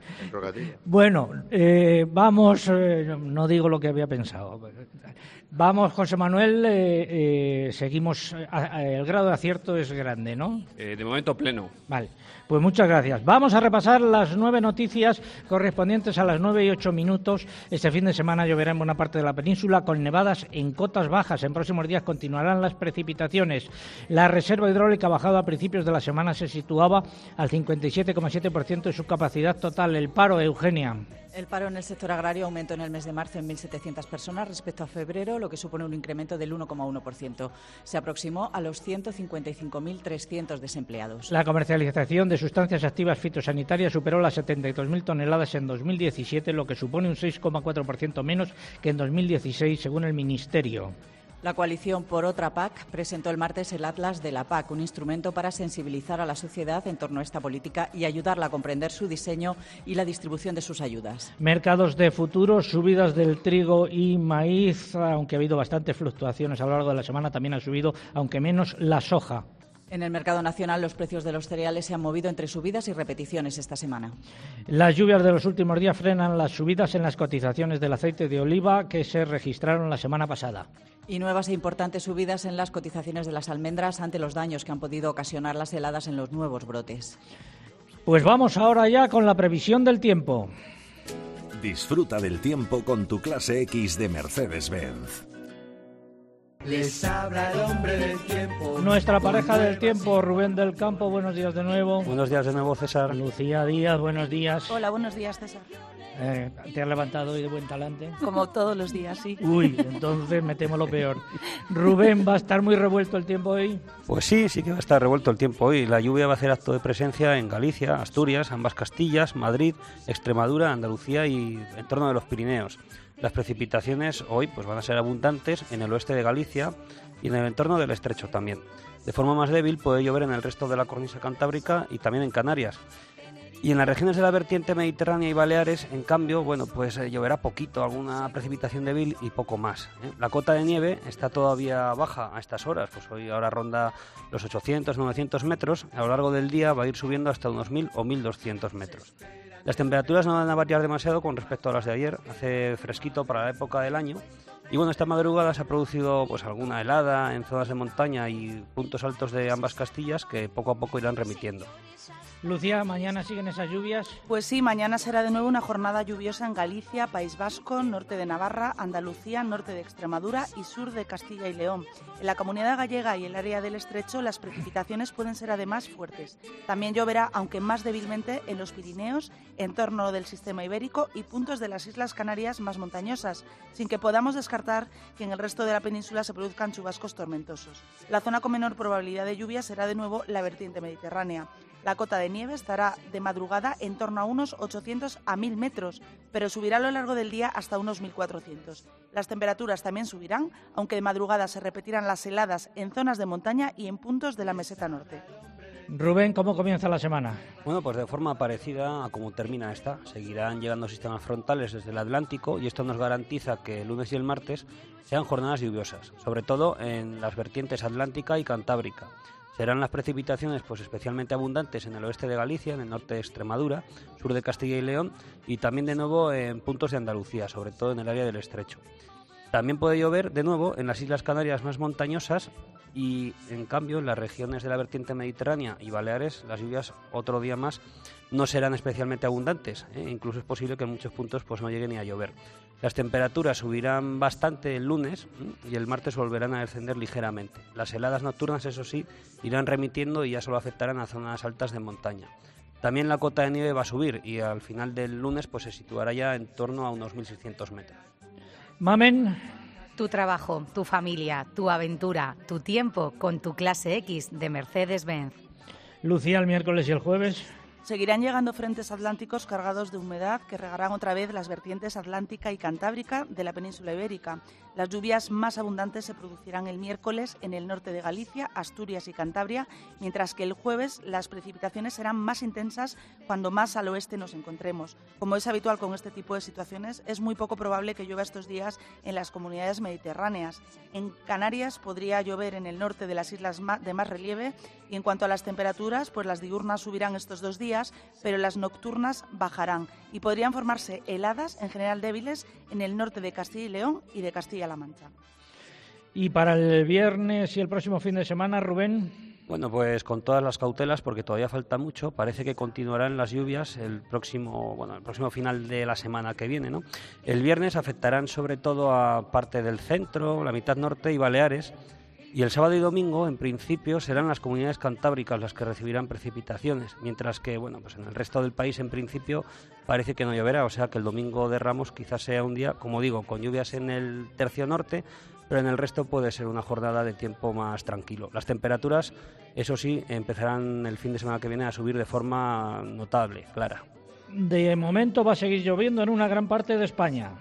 Bueno, eh, vamos, eh, no digo lo que había pensado. Vamos, José Manuel, eh, eh, seguimos, a, a, el grado de acierto es grande, ¿no? Eh, de momento pleno. Vale, pues muchas gracias. Vamos a repasar las nueve noticias correspondientes a las nueve y ocho minutos. Este fin de semana lloverá en buena parte de la península, con nevadas en cotas bajas. En próximos días continuarán las precipitaciones. La reserva hidráulica ha bajado a principios de la semana, se situaba al cincuenta y siete coma siete por ciento de su capacidad total. El paro, Eugenia. El paro en el sector agrario aumentó en el mes de marzo en mil setecientas personas respecto a febrero, lo que supone un incremento del uno coma uno por ciento. Se aproximó a los ciento cincuenta y cinco mil trescientos desempleados. La comercialización de sustancias activas fitosanitarias superó las setenta y dos mil toneladas en dos mil diecisiete, lo que supone un seis coma cuatro por ciento menos que en dos mil dieciséis, según el Ministerio. La coalición Por Otra P A C presentó el martes el Atlas de la P A C, un instrumento para sensibilizar a la sociedad en torno a esta política y ayudarla a comprender su diseño y la distribución de sus ayudas. Mercados de futuros, subidas del trigo y maíz, aunque ha habido bastantes fluctuaciones a lo largo de la semana, también ha subido, aunque menos, la soja. En el mercado nacional, los precios de los cereales se han movido entre subidas y repeticiones esta semana. Las lluvias de los últimos días frenan las subidas en las cotizaciones del aceite de oliva que se registraron la semana pasada. Y nuevas e importantes subidas en las cotizaciones de las almendras ante los daños que han podido ocasionar las heladas en los nuevos brotes. Pues vamos ahora ya con la previsión del tiempo. Disfruta del tiempo con tu clase X de Mercedes-Benz. Les habla el hombre del tiempo. Nuestra pareja del tiempo, Rubén del Campo, buenos días de nuevo. Buenos días de nuevo, César. Lucía Díaz, buenos días. Hola, buenos días, César. Eh, ¿Te has levantado hoy de buen talante? Como todos los días, sí. Uy, entonces me temo lo peor. Rubén, ¿va a estar muy revuelto el tiempo hoy? Pues sí, sí que va a estar revuelto el tiempo hoy. La lluvia va a hacer acto de presencia en Galicia, Asturias, ambas Castillas, Madrid, Extremadura, Andalucía y en torno de los Pirineos. Las precipitaciones hoy pues van a ser abundantes en el oeste de Galicia y en el entorno del Estrecho también. De forma más débil puede llover en el resto de la cornisa cantábrica y también en Canarias. Y en las regiones de la vertiente mediterránea y Baleares, en cambio, bueno, pues eh, lloverá poquito, alguna precipitación débil y poco más, ¿eh? La cota de nieve está todavía baja a estas horas, pues hoy ahora ronda los ochocientos, novecientos metros. A lo largo del día va a ir subiendo hasta unos mil o mil doscientos metros. Las temperaturas no van a variar demasiado con respecto a las de ayer, hace fresquito para la época del año. Y bueno, esta madrugada se ha producido pues alguna helada en zonas de montaña y puntos altos de ambas Castillas que poco a poco irán remitiendo. Lucía, ¿mañana siguen esas lluvias? Pues sí, mañana será de nuevo una jornada lluviosa en Galicia, País Vasco, norte de Navarra, Andalucía, norte de Extremadura y sur de Castilla y León. En la Comunidad Gallega y el área del Estrecho las precipitaciones pueden ser además fuertes. También lloverá, aunque más débilmente, en los Pirineos, en torno del sistema ibérico y puntos de las Islas Canarias más montañosas, sin que podamos descartar que en el resto de la península se produzcan chubascos tormentosos. La zona con menor probabilidad de lluvia será de nuevo la vertiente mediterránea. La cota de nieve estará de madrugada en torno a unos ochocientos a mil metros, pero subirá a lo largo del día hasta unos mil cuatrocientos. Las temperaturas también subirán, aunque de madrugada se repetirán las heladas en zonas de montaña y en puntos de la meseta norte. Rubén, ¿cómo comienza la semana? Bueno, pues de forma parecida a como termina esta. Seguirán llegando sistemas frontales desde el Atlántico y esto nos garantiza que el lunes y el martes sean jornadas lluviosas, sobre todo en las vertientes atlántica y cantábrica. Serán las precipitaciones pues especialmente abundantes en el oeste de Galicia, en el norte de Extremadura, sur de Castilla y León y también de nuevo en puntos de Andalucía, sobre todo en el área del Estrecho. También puede llover de nuevo en las Islas Canarias más montañosas y en cambio en las regiones de la vertiente mediterránea y Baleares las lluvias otro día más no serán especialmente abundantes, ¿eh? Incluso es posible que en muchos puntos pues no lleguen ni a llover. Las temperaturas subirán bastante el lunes y el martes volverán a descender ligeramente. Las heladas nocturnas, eso sí, irán remitiendo y ya solo afectarán a zonas altas de montaña. También la cota de nieve va a subir y al final del lunes pues se situará ya en torno a unos mil seiscientos metros. Mamen. Tu trabajo, tu familia, tu aventura, tu tiempo con tu clase X de Mercedes-Benz. Lucía, el miércoles y el jueves. Seguirán llegando frentes atlánticos cargados de humedad que regarán otra vez las vertientes atlántica y cantábrica de la península ibérica. Las lluvias más abundantes se producirán el miércoles en el norte de Galicia, Asturias y Cantabria, mientras que el jueves las precipitaciones serán más intensas cuando más al oeste nos encontremos. Como es habitual con este tipo de situaciones, es muy poco probable que llueva estos días en las comunidades mediterráneas. En Canarias podría llover en el norte de las islas de más relieve y en cuanto a las temperaturas, pues las diurnas subirán estos dos días, pero las nocturnas bajarán y podrían formarse heladas, en general débiles, en el norte de Castilla y León y de Castilla-La Mancha. Y para el viernes y el próximo fin de semana, Rubén. Bueno, pues con todas las cautelas, porque todavía falta mucho, parece que continuarán las lluvias el próximo, bueno, el próximo final de la semana que viene, ¿no? El viernes afectarán sobre todo a parte del centro, la mitad norte y Baleares. Y el sábado y domingo, en principio, serán las comunidades cantábricas las que recibirán precipitaciones, mientras que, bueno, pues en el resto del país, en principio, parece que no lloverá, o sea que el domingo de Ramos quizás sea un día, como digo, con lluvias en el tercio norte, pero en el resto puede ser una jornada de tiempo más tranquilo. Las temperaturas, eso sí, empezarán el fin de semana que viene a subir de forma notable, clara. De momento va a seguir lloviendo en una gran parte de España.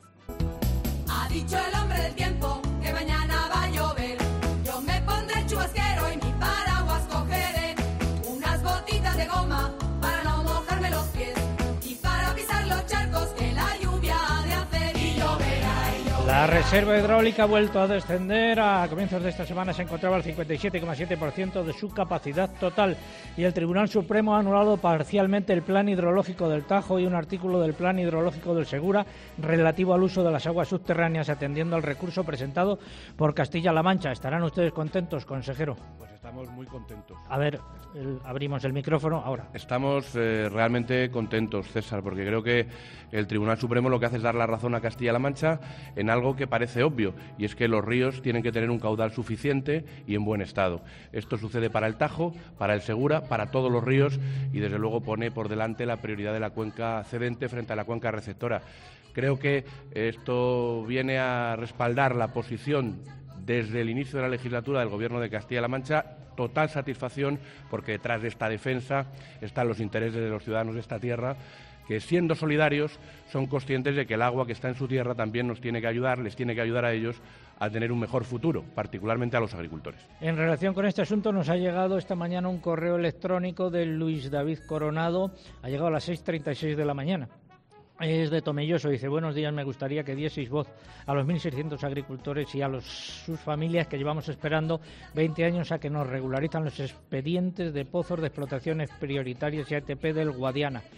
Ha dicho el hombre del tiempo que mañana va a llover. Yo me pondré el chubasquero y mi paraguas cogeré. Unas botitas de goma para no mojarme los pies y para pisar los charcos que la lluvia ha de hacer. Y lloverá, y lloverá. La reserva hidráulica ha vuelto a descender. A comienzos de esta semana se encontraba al cincuenta y siete coma siete por ciento de su capacidad total y el Tribunal Supremo ha anulado parcialmente el plan hidrológico del Tajo y un artículo del plan hidrológico del Segura relativo al uso de las aguas subterráneas, atendiendo al recurso presentado por Castilla-La Mancha. ¿Estarán ustedes contentos, consejero? Pues estamos muy contentos. A ver, el, abrimos el micrófono ahora. Estamos eh, realmente contentos, César, porque creo que el Tribunal Supremo lo que hace es dar la razón a Castilla-La Mancha en algo que parece obvio, y es que los ríos tienen que tener un caudal suficiente y en buen estado. Esto sucede para el Tajo, para el Segura, para todos los ríos, y desde luego pone por delante la prioridad de la cuenca cedente frente a la cuenca receptora. Creo que esto viene a respaldar la posición desde el inicio de la legislatura del Gobierno de Castilla-La Mancha. Total satisfacción, porque detrás de esta defensa están los intereses de los ciudadanos de esta tierra, que siendo solidarios son conscientes de que el agua que está en su tierra también nos tiene que ayudar, les tiene que ayudar a ellos a tener un mejor futuro, particularmente a los agricultores. En relación con este asunto nos ha llegado esta mañana un correo electrónico de Luis David Coronado, ha llegado a las seis treinta y seis de la mañana. Es de Tomelloso, dice: buenos días, me gustaría que dieseis voz a los mil seiscientos agricultores y a los, sus familias que llevamos esperando veinte años a que nos regularizan los expedientes de pozos de explotaciones prioritarias y A T P del Guadiana.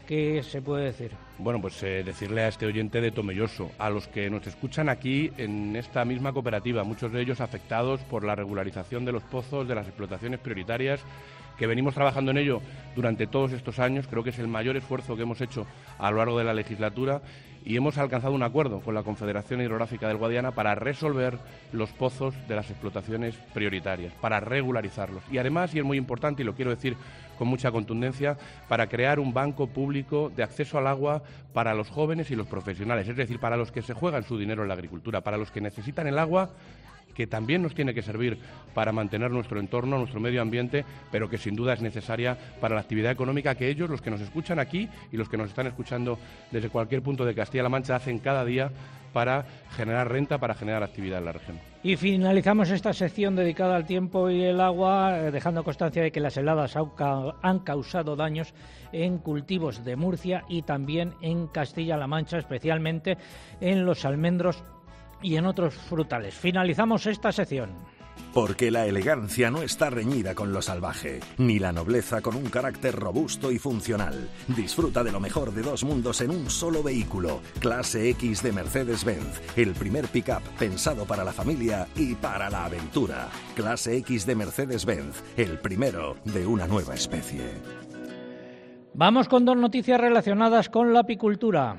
¿qué se puede decir? Bueno, pues eh, decirle a este oyente de Tomelloso, a los que nos escuchan aquí en esta misma cooperativa, muchos de ellos afectados por la regularización de los pozos, de las explotaciones prioritarias, que venimos trabajando en ello durante todos estos años. Creo que es el mayor esfuerzo que hemos hecho a lo largo de la legislatura y hemos alcanzado un acuerdo con la Confederación Hidrográfica del Guadiana para resolver los pozos de las explotaciones prioritarias, para regularizarlos. Y además, y es muy importante, y lo quiero decir con mucha contundencia, para crear un banco público de acceso al agua para los jóvenes y los profesionales, es decir, para los que se juegan su dinero en la agricultura, para los que necesitan el agua, que también nos tiene que servir para mantener nuestro entorno, nuestro medio ambiente, pero que sin duda es necesaria para la actividad económica que ellos, los que nos escuchan aquí y los que nos están escuchando desde cualquier punto de Castilla-La Mancha, hacen cada día para generar renta, para generar actividad en la región. Y finalizamos esta sección dedicada al tiempo y el agua, eh, dejando constancia de que las heladas han causado daños en cultivos de Murcia y también en Castilla-La Mancha, especialmente en los almendros y en otros frutales. Finalizamos esta sección. Porque la elegancia no está reñida con lo salvaje, ni la nobleza con un carácter robusto y funcional. Disfruta de lo mejor de dos mundos en un solo vehículo. Clase X de Mercedes-Benz, el primer pick-up pensado para la familia y para la aventura. Clase X de Mercedes-Benz, el primero de una nueva especie. Vamos con dos noticias relacionadas con la apicultura.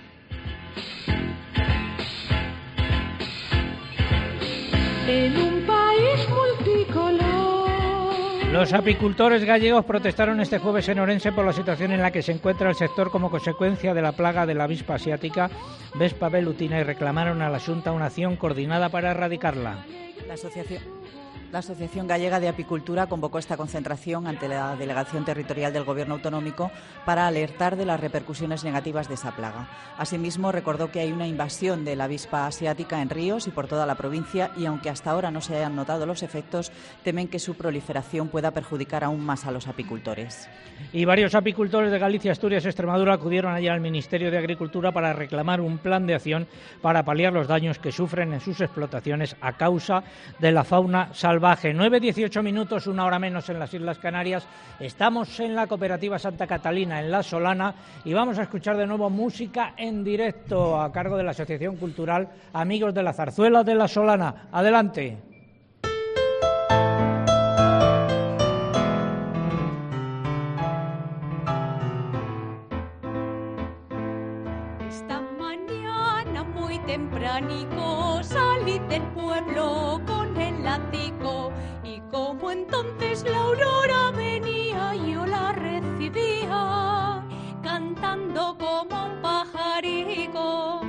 En un país multicolor. Los apicultores gallegos protestaron este jueves en Orense por la situación en la que se encuentra el sector como consecuencia de la plaga de la avispa asiática, Vespa velutina, y reclamaron a la Xunta una acción coordinada para erradicarla. La asociación... La Asociación Gallega de Apicultura convocó esta concentración ante la Delegación Territorial del Gobierno Autonómico para alertar de las repercusiones negativas de esa plaga. Asimismo, recordó que hay una invasión de la avispa asiática en ríos y por toda la provincia y, aunque hasta ahora no se hayan notado los efectos, temen que su proliferación pueda perjudicar aún más a los apicultores. Y varios apicultores de Galicia, Asturias y Extremadura acudieron ayer al Ministerio de Agricultura para reclamar un plan de acción para paliar los daños que sufren en sus explotaciones a causa de la fauna salvaje. nueve dieciocho minutos, una hora menos en las Islas Canarias. Estamos en la Cooperativa Santa Catalina, en La Solana, y vamos a escuchar de nuevo música en directo a cargo de la Asociación Cultural Amigos de la Zarzuela de La Solana. Adelante. Esta mañana muy tempranico salí del pueblo con el látigo y como entonces la aurora venía yo la recibía cantando como un pajarico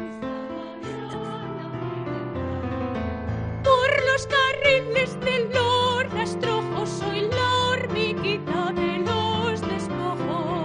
por los carriles del los rastrojos. Soy la hormiguita de los despojos.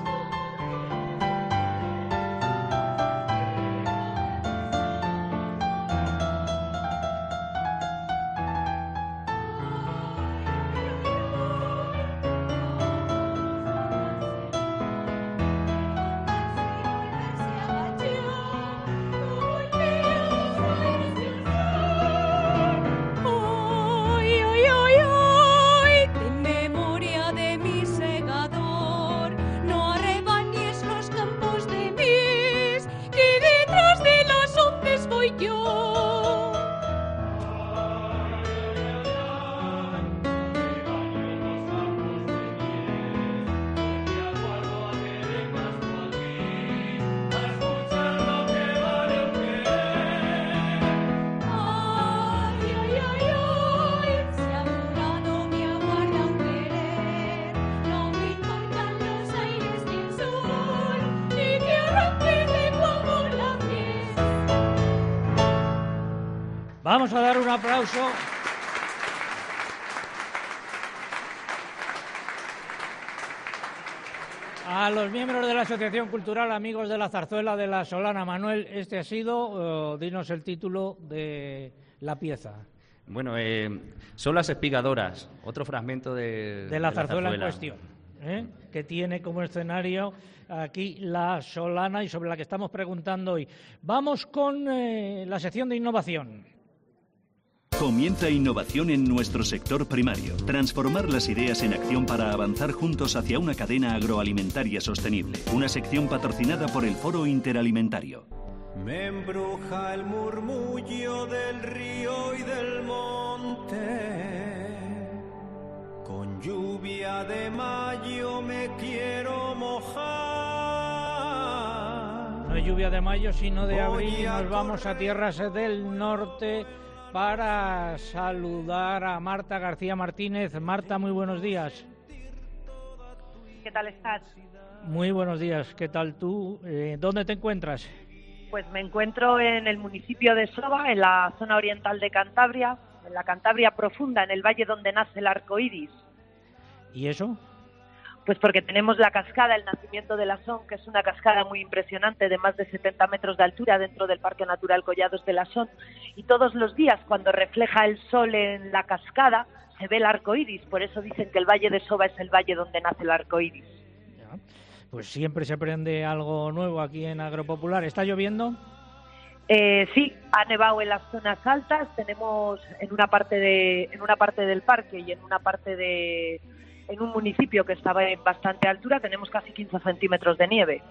Vamos a dar un aplauso a los miembros de la Asociación Cultural Amigos de la Zarzuela de La Solana. Manuel, este ha sido, uh, dinos el título de la pieza. Bueno, eh, son las espigadoras, otro fragmento de, de, la, de zarzuela la zarzuela en cuestión, ¿eh? que tiene como escenario aquí La Solana y sobre la que estamos preguntando hoy. Vamos con eh, la sección de innovación. Comienza innovación en nuestro sector primario. Transformar las ideas en acción para avanzar juntos hacia una cadena agroalimentaria sostenible. Una sección patrocinada por el Foro Interalimentario. Me embruja el murmullo del río y del monte. Con lluvia de mayo me quiero mojar. No es lluvia de mayo, sino de abril, y nos vamos a tierras del norte para saludar a Marta García Martínez. Marta, muy buenos días. ¿Qué tal estás? Muy buenos días, ¿qué tal tú? Eh, ¿Dónde te encuentras? Pues me encuentro en el municipio de Soba, en la zona oriental de Cantabria, en la Cantabria profunda, en el valle donde nace el arco iris. ¿Y eso? Pues porque tenemos la cascada, el nacimiento de la Son, que es una cascada muy impresionante de más de setenta metros de altura dentro del Parque Natural Collados de la Son. Y todos los días, cuando refleja el sol en la cascada, se ve el arco iris. Por eso dicen que el valle de Soba es el valle donde nace el arco iris. Ya. Pues siempre se aprende algo nuevo aquí en Agropopular. ¿Está lloviendo? Eh, sí, ha nevado en las zonas altas. Tenemos en una parte de, en una parte del parque y en una parte de, en un municipio que estaba en bastante altura, tenemos casi quince centímetros de nieve.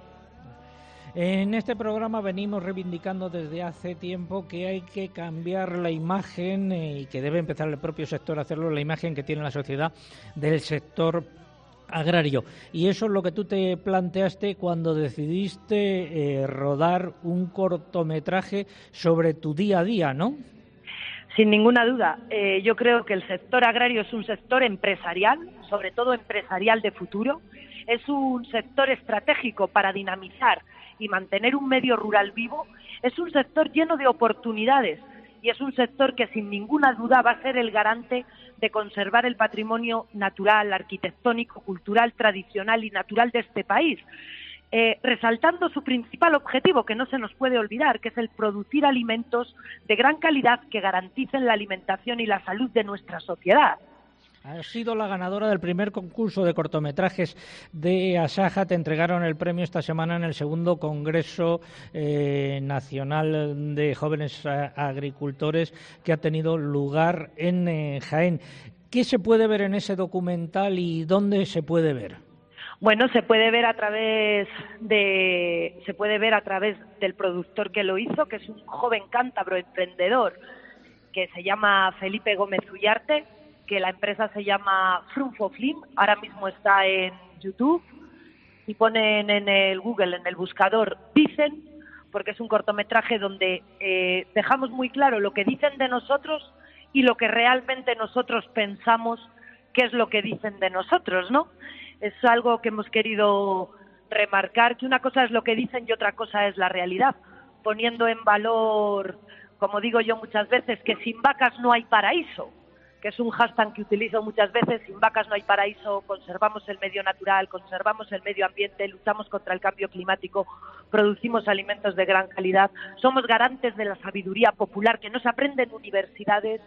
En este programa venimos reivindicando desde hace tiempo que hay que cambiar la imagen eh, y que debe empezar el propio sector a hacerlo, la imagen que tiene la sociedad del sector agrario. Y eso es lo que tú te planteaste cuando decidiste eh, rodar un cortometraje sobre tu día a día, ¿no? Sin ninguna duda. Eh, yo creo que el sector agrario es un sector empresarial, sobre todo empresarial de futuro. Es un sector estratégico para dinamizar y mantener un medio rural vivo. Es un sector lleno de oportunidades y es un sector que sin ninguna duda va a ser el garante de conservar el patrimonio natural, arquitectónico, cultural, tradicional y natural de este país, eh, resaltando su principal objetivo, que no se nos puede olvidar, que es el producir alimentos de gran calidad que garanticen la alimentación y la salud de nuestra sociedad. Has sido la ganadora del primer concurso de cortometrajes de Asaja. Te entregaron el premio esta semana en el segundo Congreso eh, Nacional de Jóvenes Agricultores que ha tenido lugar en eh, Jaén. ¿Qué se puede ver en ese documental y dónde se puede ver? Bueno, se puede ver a través de, se puede ver a través del productor que lo hizo, que es un joven cántabro emprendedor que se llama Felipe Gómez Ullarte, que la empresa se llama Frunfoflim, ahora mismo está en YouTube, y ponen en el Google, en el buscador, Dicen, porque es un cortometraje donde eh, dejamos muy claro lo que dicen de nosotros y lo que realmente nosotros pensamos que es lo que dicen de nosotros, ¿no? Es algo que hemos querido remarcar, que una cosa es lo que dicen y otra cosa es la realidad, poniendo en valor, como digo yo muchas veces, que sin vacas no hay paraíso, que es un hashtag que utilizo muchas veces: sin vacas no hay paraíso, conservamos el medio natural, conservamos el medio ambiente, luchamos contra el cambio climático, producimos alimentos de gran calidad, somos garantes de la sabiduría popular que no se aprende en universidades,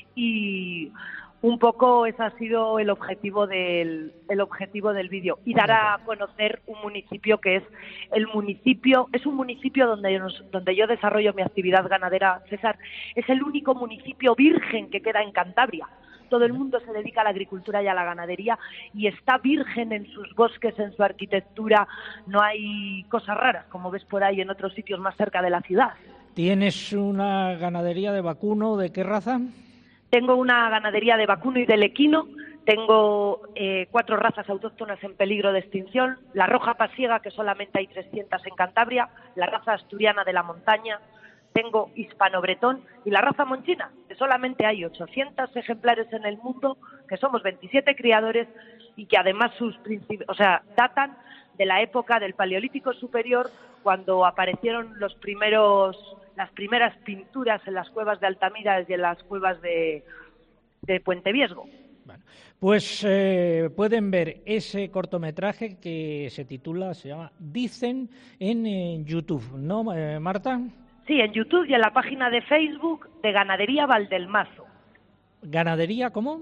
y un poco ese ha sido el objetivo del el objetivo del vídeo, y dar a conocer un municipio que es el municipio, es un municipio donde yo, donde yo desarrollo mi actividad ganadera, César. Es el único municipio virgen que queda en Cantabria. Todo el mundo se dedica a la agricultura y a la ganadería y está virgen en sus bosques, en su arquitectura. No hay cosas raras como ves por ahí en otros sitios más cerca de la ciudad. ¿Tienes una ganadería de vacuno? ¿De qué raza? Tengo una ganadería de vacuno y de lequino, tengo eh, cuatro razas autóctonas en peligro de extinción, la roja pasiega, que solamente hay trescientas en Cantabria, la raza asturiana de la montaña, tengo hispano-bretón y la raza monchina, que solamente hay ochocientos ejemplares en el mundo, que somos veintisiete criadores y que además sus principios, o sea, datan de la época del Paleolítico Superior, cuando aparecieron los primeros... las primeras pinturas en las cuevas de Altamira y en las cuevas de, de Puente Viesgo. Bueno, pues eh, pueden ver ese cortometraje que se titula, se llama Dicen, en, en YouTube, ¿no, eh, Marta? Sí, en YouTube y en la página de Facebook de Ganadería Valdelmazo. ¿Ganadería cómo?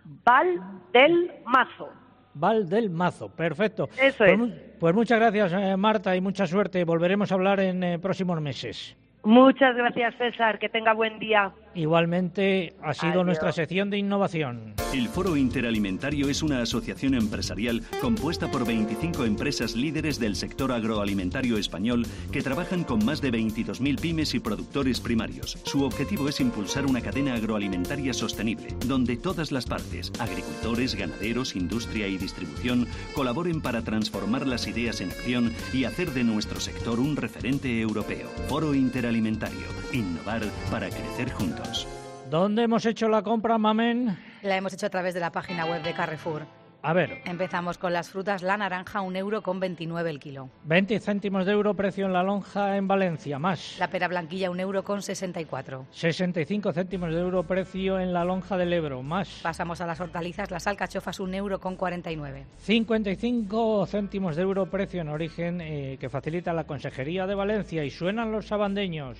Valdelmazo. Valdelmazo, perfecto. Eso pues, es. Pues muchas gracias, eh, Marta, y mucha suerte. Volveremos a hablar en eh, próximos meses. Muchas gracias, César. Que tenga buen día. Igualmente ha sido Adiós. nuestra sección de innovación. El Foro Interalimentario es una asociación empresarial compuesta por veinticinco empresas líderes del sector agroalimentario español que trabajan con más de veintidós mil pymes y productores primarios. Su objetivo es impulsar una cadena agroalimentaria sostenible, donde todas las partes, agricultores, ganaderos, industria y distribución, colaboren para transformar las ideas en acción y hacer de nuestro sector un referente europeo. Foro Interalimentario. Innovar para crecer juntos. ¿Dónde hemos hecho la compra, Mamen? La hemos hecho a través de la página web de Carrefour. A ver. Empezamos con las frutas. La naranja, un euro con veintinueve el kilo. veinte céntimos de euro precio en la lonja en Valencia. Más. La pera blanquilla, un euro con sesenta y cuatro. sesenta y cinco céntimos de euro precio en la lonja del Ebro. Más. Pasamos a las hortalizas. Las alcachofas, un euro con cuarenta y nueve. cincuenta y cinco céntimos de euro precio en origen eh, que facilita la Consejería de Valencia. Y suenan los sabandeños.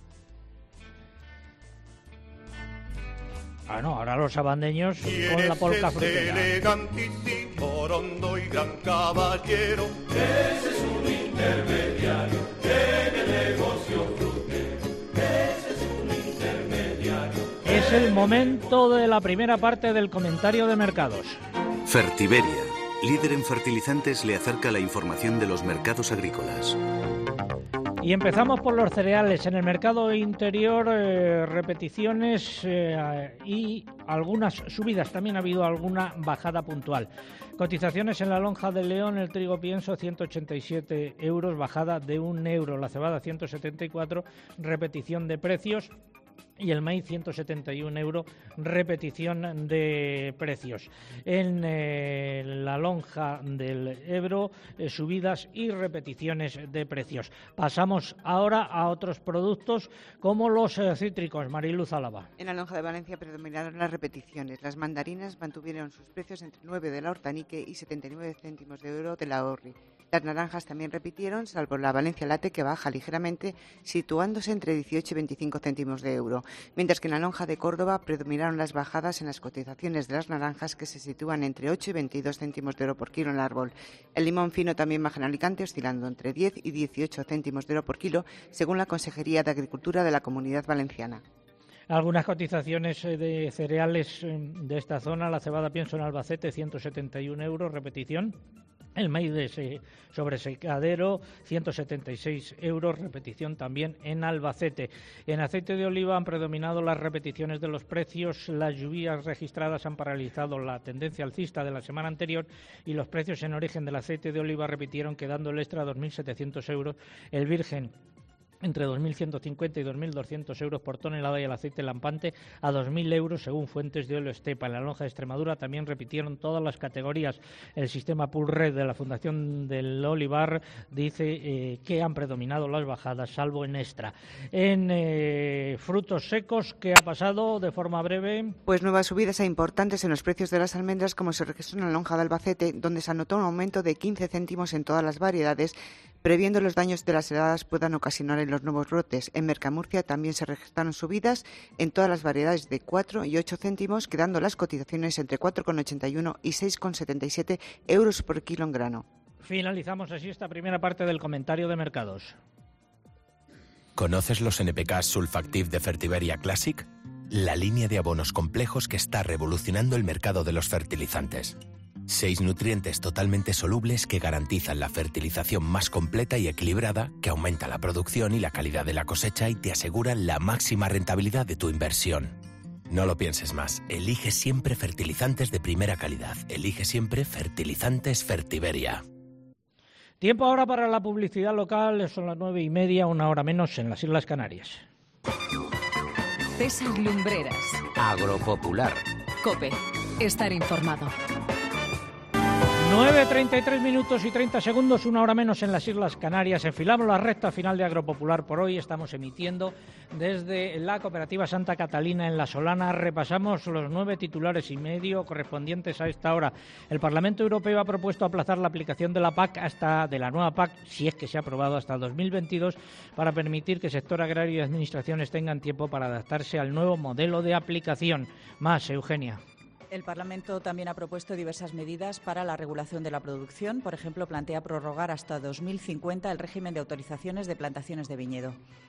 Ah, no, ahora los sabandeños con la polca frutera. Elegantísimo, rondo y gran caballero. Ese es un intermediario en el negocio frutero. Ese es un intermediario. Es el momento de la primera parte del comentario de mercados. Fertiberia, líder en fertilizantes, le acerca la información de los mercados agrícolas. Y empezamos por los cereales. En el mercado interior, eh, repeticiones eh, y algunas subidas. También ha habido alguna bajada puntual. Cotizaciones en la lonja del León, el trigo pienso ciento ochenta y siete euros, bajada de un euro. La cebada ciento setenta y cuatro, repetición de precios. Y el maíz ciento setenta y un euros, repetición de precios. En eh, la lonja del Ebro, eh, subidas y repeticiones de precios. Pasamos ahora a otros productos como los eh, cítricos. Mariluz Álava. En la lonja de Valencia predominaron las repeticiones. Las mandarinas mantuvieron sus precios entre nueve de la Hortanique y setenta y nueve céntimos de euro de la Orri. Las naranjas también repitieron, salvo la Valencia Late, que baja ligeramente, situándose entre dieciocho y veinticinco céntimos de euro. Mientras que en la lonja de Córdoba predominaron las bajadas en las cotizaciones de las naranjas, que se sitúan entre ocho y veintidós céntimos de euro por kilo en el árbol. El limón fino también baja en Alicante, oscilando entre diez y dieciocho céntimos de euro por kilo, según la Consejería de Agricultura de la Comunidad Valenciana. Algunas cotizaciones de cereales de esta zona. La cebada pienso en Albacete, ciento setenta y un euros, repetición. El maíz de sobresecadero, ciento setenta y seis euros, repetición también en Albacete. En aceite de oliva han predominado las repeticiones de los precios. Las lluvias registradas han paralizado la tendencia alcista de la semana anterior y los precios en origen del aceite de oliva repitieron, quedando el extra a dos mil setecientos euros, el virgen entre dos mil ciento cincuenta y dos mil doscientos euros por tonelada y el aceite lampante a dos mil euros según fuentes de Olo Estepa. En la lonja de Extremadura también repitieron todas las categorías. El sistema Pulred de la Fundación del Olivar dice eh, que han predominado las bajadas, salvo en extra. En eh, frutos secos, ¿qué ha pasado de forma breve? Pues nuevas subidas e importantes en los precios de las almendras, como se registró en la lonja de Albacete, donde se anotó un aumento de quince céntimos en todas las variedades, previendo los daños de las heladas puedan ocasionar en los nuevos brotes. En Mercamurcia también se registraron subidas en todas las variedades de cuatro y ocho céntimos, quedando las cotizaciones entre cuatro con ochenta y uno y seis con setenta y siete euros por kilo en grano. Finalizamos así esta primera parte del comentario de mercados. ¿Conoces los N P K Sulfactive de Fertiberia Classic? La línea de abonos complejos que está revolucionando el mercado de los fertilizantes. Seis nutrientes totalmente solubles que garantizan la fertilización más completa y equilibrada, que aumenta la producción y la calidad de la cosecha y te aseguran la máxima rentabilidad de tu inversión. No lo pienses más. Elige siempre fertilizantes de primera calidad. Elige siempre Fertilizantes Fertiberia. Tiempo ahora para la publicidad local. Son las nueve y media, una hora menos en las Islas Canarias. César Lumbreras. Agropopular. COPE. Estar informado. nueve treinta y tres minutos y treinta segundos, una hora menos en las Islas Canarias. Enfilamos la recta final de Agropopular por hoy. Estamos emitiendo desde la Cooperativa Santa Catalina en La Solana. Repasamos los nueve titulares y medio correspondientes a esta hora. El Parlamento Europeo ha propuesto aplazar la aplicación de la P A C hasta de la nueva P A C, si es que se ha aprobado, hasta dos mil veintidós, para permitir que el sector agrario y administraciones tengan tiempo para adaptarse al nuevo modelo de aplicación. Más, Eugenia. El Parlamento también ha propuesto diversas medidas para la regulación de la producción. Por ejemplo, plantea prorrogar hasta dos mil cincuenta el régimen de autorizaciones de plantaciones de viñedo.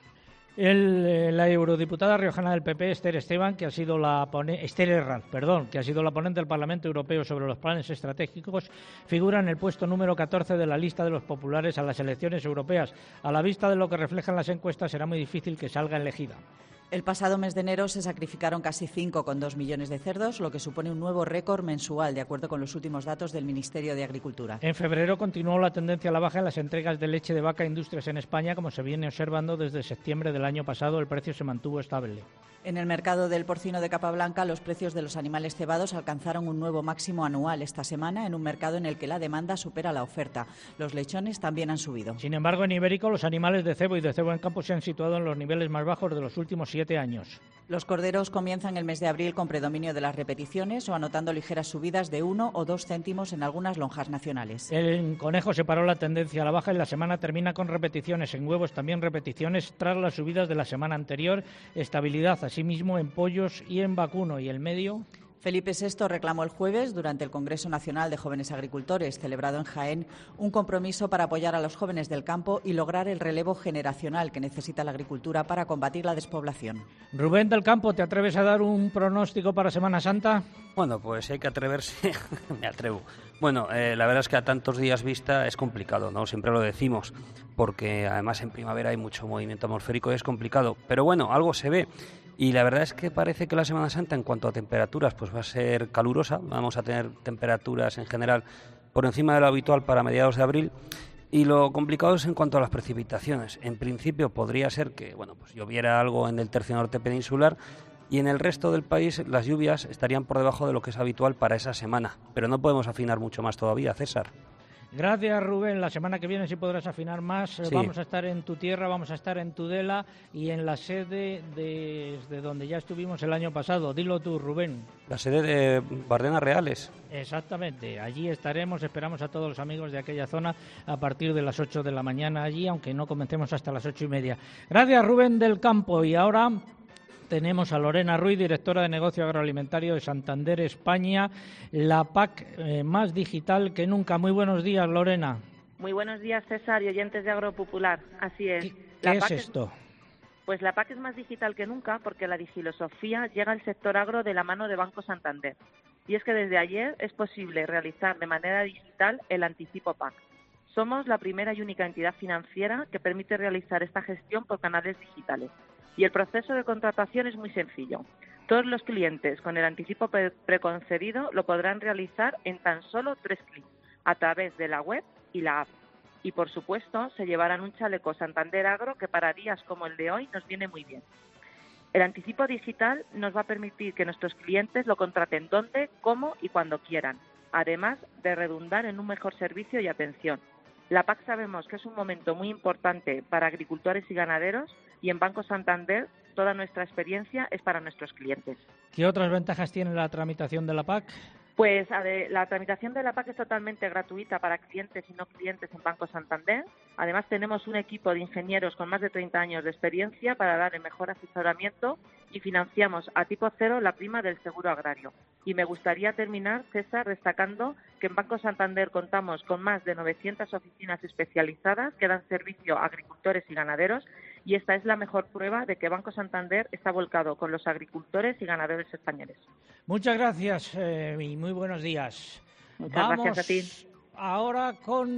El, eh, la eurodiputada riojana del P P, Esther Esteban, que ha sido la pone, Esther Herranz, perdón, que ha sido la ponente del Parlamento Europeo sobre los planes estratégicos, figura en el puesto número catorce de la lista de los populares a las elecciones europeas. A la vista de lo que reflejan las encuestas, será muy difícil que salga elegida. El pasado mes de enero se sacrificaron casi cinco coma dos millones de cerdos, lo que supone un nuevo récord mensual, de acuerdo con los últimos datos del Ministerio de Agricultura. En febrero continuó la tendencia a la baja en las entregas de leche de vaca a industrias en España, como se viene observando desde septiembre del año pasado. El precio se mantuvo estable. En el mercado del porcino de capa blanca, los precios de los animales cebados alcanzaron un nuevo máximo anual esta semana en un mercado en el que la demanda supera la oferta. Los lechones también han subido. Sin embargo, en Ibérico, los animales de cebo y de cebo en campo se han situado en los niveles más bajos de los últimos siete años. Los corderos comienzan el mes de abril con predominio de las repeticiones o anotando ligeras subidas de uno o dos céntimos en algunas lonjas nacionales. El conejo separó la tendencia a la baja y la semana termina con repeticiones. En huevos también repeticiones tras las subidas de la semana anterior. Estabilidad asimismo en pollos y en vacuno. ¿Y el medio? Felipe sexto reclamó el jueves, durante el Congreso Nacional de Jóvenes Agricultores, celebrado en Jaén, un compromiso para apoyar a los jóvenes del campo y lograr el relevo generacional que necesita la agricultura para combatir la despoblación. Rubén del Campo, ¿te atreves a dar un pronóstico para Semana Santa? Bueno, pues hay que atreverse, me atrevo. Bueno, eh, la verdad es que a tantos días vista es complicado, ¿no? Siempre lo decimos, porque además en primavera hay mucho movimiento atmosférico y es complicado. Pero bueno, algo se ve. Y la verdad es que parece que la Semana Santa, en cuanto a temperaturas, pues va a ser calurosa. Vamos a tener temperaturas en general por encima de lo habitual para mediados de abril. Y lo complicado es en cuanto a las precipitaciones. En principio podría ser que, bueno, pues lloviera algo en el tercio norte peninsular y en el resto del país las lluvias estarían por debajo de lo que es habitual para esa semana. Pero no podemos afinar mucho más todavía, César. Gracias, Rubén. La semana que viene sí podrás afinar más. Sí. Vamos a estar en tu tierra, vamos a estar en Tudela y en la sede desde donde ya estuvimos el año pasado. Dilo tú, Rubén. La sede de Bardenas Reales. Exactamente. Allí estaremos. Esperamos a todos los amigos de aquella zona a partir de las ocho de la mañana allí, aunque no comencemos hasta las ocho y media. Gracias, Rubén del Campo. Y ahora tenemos a Lorena Ruiz, directora de Negocio Agroalimentario de Santander, España, la P A C eh, más digital que nunca. Muy buenos días, Lorena. Muy buenos días, César, y oyentes de Agropopular. Así es. ¿Qué, la ¿qué P A es C esto? Pues la P A C es más digital que nunca porque la digilosofía llega al sector agro de la mano de Banco Santander. Y es que desde ayer es posible realizar de manera digital el anticipo P A C. Somos la primera y única entidad financiera que permite realizar esta gestión por canales digitales. Y el proceso de contratación es muy sencillo. Todos los clientes con el anticipo pre preconcedido lo podrán realizar en tan solo tres clics, a través de la web y la app. Y, por supuesto, se llevarán un chaleco Santander Agro que para días como el de hoy nos viene muy bien. El anticipo digital nos va a permitir que nuestros clientes lo contraten donde, cómo y cuando quieran, además de redundar en un mejor servicio y atención. La P A C sabemos que es un momento muy importante para agricultores y ganaderos y en Banco Santander toda nuestra experiencia es para nuestros clientes. ¿Qué otras ventajas tiene la tramitación de la P A C? Pues la tramitación de la P A C es totalmente gratuita para clientes y no clientes en Banco Santander. Además, tenemos un equipo de ingenieros con más de treinta años de experiencia para dar el mejor asesoramiento y financiamos a tipo cero la prima del seguro agrario. Y me gustaría terminar, César, destacando que en Banco Santander contamos con más de novecientas oficinas especializadas que dan servicio a agricultores y ganaderos y esta es la mejor prueba de que Banco Santander está volcado con los agricultores y ganaderos españoles. Muchas gracias eh, y muy buenos días. Muchas Vamos gracias a ti. Ahora con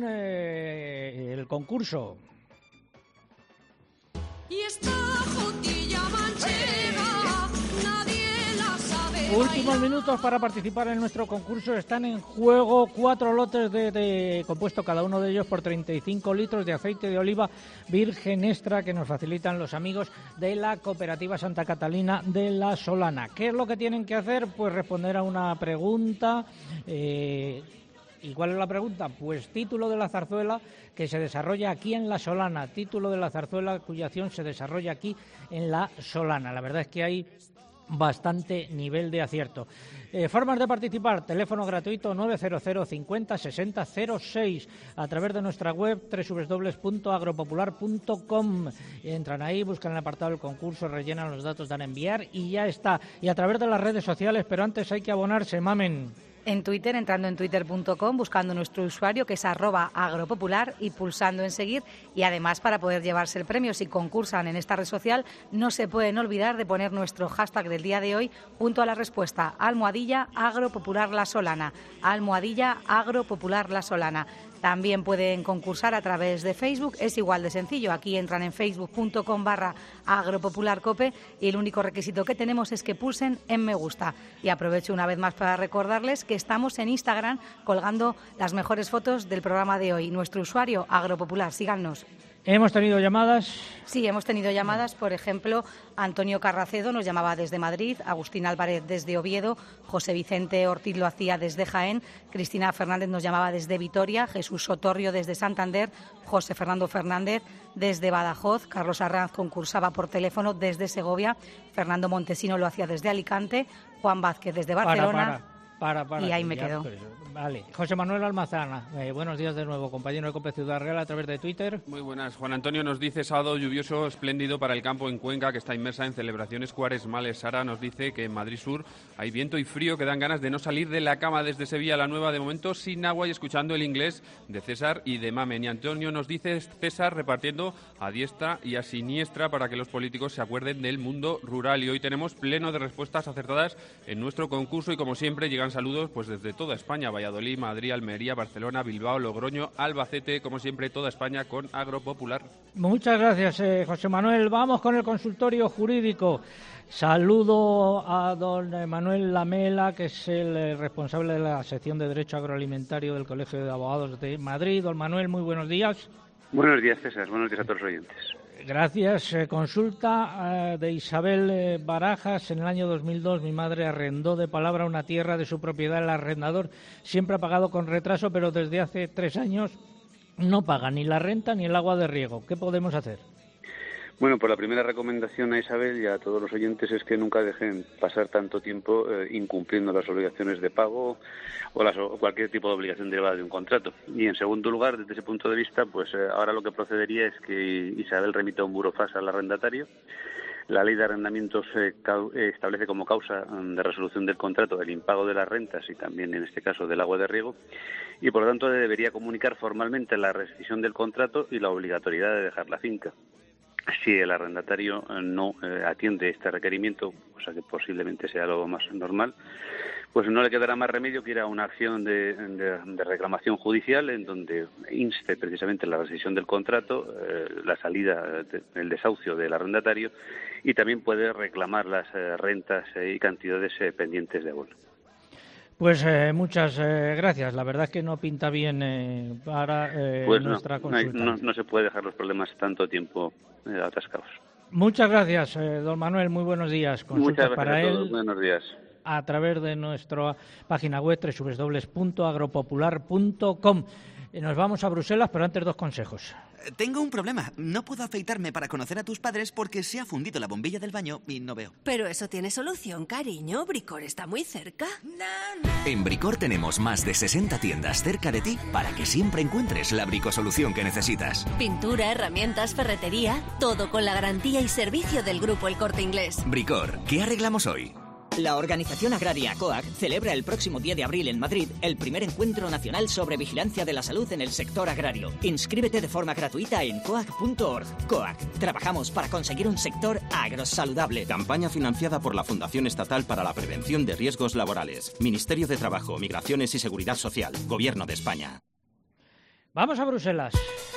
eh, el concurso. Y esta jotilla manchega, nadie la sabe. Últimos minutos para participar en nuestro concurso. Están en juego cuatro lotes de, de compuesto, cada uno de ellos por treinta y cinco litros de aceite de oliva virgen extra que nos facilitan los amigos de la Cooperativa Santa Catalina de la Solana. ¿Qué es lo que tienen que hacer? Pues responder a una pregunta. Eh, ¿Y cuál es la pregunta? Pues título de la zarzuela que se desarrolla aquí en La Solana. Título de la zarzuela cuya acción se desarrolla aquí en La Solana. La verdad es que hay bastante nivel de acierto. Eh, formas de participar: teléfono gratuito nueve cero cero cincuenta sesenta cero seis, a través de nuestra web doble u doble u doble u punto agropopular punto com. Entran ahí, buscan el apartado del concurso, rellenan los datos, dan a enviar y ya está. Y a través de las redes sociales, pero antes hay que abonarse, mamen. En Twitter, entrando en twitter punto com, buscando nuestro usuario que es arroba agropopular y pulsando en seguir. Y además, para poder llevarse el premio, si concursan en esta red social, no se pueden olvidar de poner nuestro hashtag del día de hoy junto a la respuesta: almohadilla agropopular la solana. Almohadilla agropopular la solana. También pueden concursar a través de Facebook, es igual de sencillo. Aquí entran en facebook punto com barra agropopularcope y el único requisito que tenemos es que pulsen en me gusta. Y aprovecho una vez más para recordarles que estamos en Instagram colgando las mejores fotos del programa de hoy. Nuestro usuario, Agropopular, síganos. ¿Hemos tenido llamadas? Sí, hemos tenido llamadas. Por ejemplo, Antonio Carracedo nos llamaba desde Madrid, Agustín Álvarez desde Oviedo, José Vicente Ortiz lo hacía desde Jaén, Cristina Fernández nos llamaba desde Vitoria, Jesús Sotorrio desde Santander, José Fernando Fernández desde Badajoz, Carlos Arranz concursaba por teléfono desde Segovia, Fernando Montesino lo hacía desde Alicante, Juan Vázquez desde Barcelona. Para, para, para, y ahí me ya, quedo. Pues, vale. José Manuel Almazana, eh, buenos días de nuevo, compañero de COPE Ciudad Real a través de Twitter. Muy buenas. Juan Antonio nos dice sábado lluvioso, espléndido para el campo en Cuenca, que está inmersa en celebraciones cuaresmales. Sara nos dice que en Madrid Sur hay viento y frío que dan ganas de no salir de la cama desde Sevilla la Nueva, de momento sin agua y escuchando el inglés de César y de Mamen. Y Antonio nos dice César repartiendo a diestra y a siniestra para que los políticos se acuerden del mundo rural. Y hoy tenemos pleno de respuestas acertadas en nuestro concurso y como siempre llegan saludos pues desde toda España, Valladolid, Madrid, Almería, Barcelona, Bilbao, Logroño, Albacete, como siempre toda España con Agropopular. Muchas gracias, eh, José Manuel. Vamos con el consultorio jurídico. Saludo a don Manuel Lamela, que es el eh, responsable de la sección de Derecho Agroalimentario del Colegio de Abogados de Madrid. Don Manuel, muy buenos días. Buenos días, César. Buenos días a todos los oyentes. Gracias. Eh, consulta eh, de Isabel eh, Barajas. En el año dos mil dos mi madre arrendó de palabra una tierra de su propiedad. El arrendador siempre ha pagado con retraso, pero desde hace tres años no paga ni la renta ni el agua de riego. ¿Qué podemos hacer? Bueno, pues la primera recomendación a Isabel y a todos los oyentes es que nunca dejen pasar tanto tiempo eh, incumpliendo las obligaciones de pago o, las, o cualquier tipo de obligación derivada de un contrato. Y en segundo lugar, desde ese punto de vista, pues eh, ahora lo que procedería es que Isabel remita un burofax al arrendatario. La ley de arrendamientos eh, cau- eh, establece como causa de resolución del contrato el impago de las rentas y también, en este caso, del agua de riego, y por lo tanto debería comunicar formalmente la rescisión del contrato y la obligatoriedad de dejar la finca. Si el arrendatario no eh, atiende este requerimiento, o sea que posiblemente sea lo más normal, pues no le quedará más remedio que ir a una acción de, de, de reclamación judicial en donde inste precisamente la rescisión del contrato, eh, la salida, de, el desahucio del arrendatario y también puede reclamar las eh, rentas eh, y cantidades eh, pendientes de abono. Pues eh, muchas eh, gracias. La verdad es que no pinta bien eh, para eh, pues nuestra no, consulta. No, no, no se puede dejar los problemas tanto tiempo eh, atascados. Muchas gracias, eh, don Manuel. Muy buenos días. Consultas Muchas gracias para a todos. él Buenos días. A través de nuestra página web doble u doble u doble u punto agropopular punto com. Nos vamos a Bruselas, pero antes dos consejos. Tengo un problema. No puedo afeitarme para conocer a tus padres porque se ha fundido la bombilla del baño y no veo. Pero eso tiene solución, cariño. Bricor está muy cerca. En Bricor tenemos más de sesenta tiendas cerca de ti para que siempre encuentres la bricosolución que necesitas. Pintura, herramientas, ferretería, todo con la garantía y servicio del Grupo El Corte Inglés. Bricor, ¿qué arreglamos hoy? La organización agraria COAC celebra el próximo diez de abril en Madrid el primer encuentro nacional sobre vigilancia de la salud en el sector agrario. Inscríbete de forma gratuita en coac punto org. COAC, trabajamos para conseguir un sector agrosaludable. Campaña financiada por la Fundación Estatal para la Prevención de Riesgos Laborales. Ministerio de Trabajo, Migraciones y Seguridad Social. Gobierno de España. Vamos a Bruselas.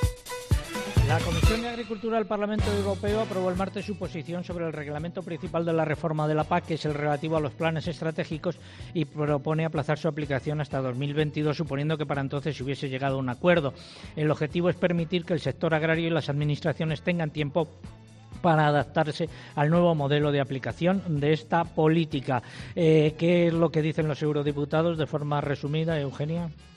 La Comisión de Agricultura del Parlamento Europeo aprobó el martes su posición sobre el reglamento principal de la reforma de la P A C, que es el relativo a los planes estratégicos, y propone aplazar su aplicación hasta dos mil veintidós, suponiendo que para entonces se hubiese llegado a un acuerdo. El objetivo es permitir que el sector agrario y las administraciones tengan tiempo para adaptarse al nuevo modelo de aplicación de esta política. Eh, ¿Qué es lo que dicen los eurodiputados de forma resumida, Eugenia?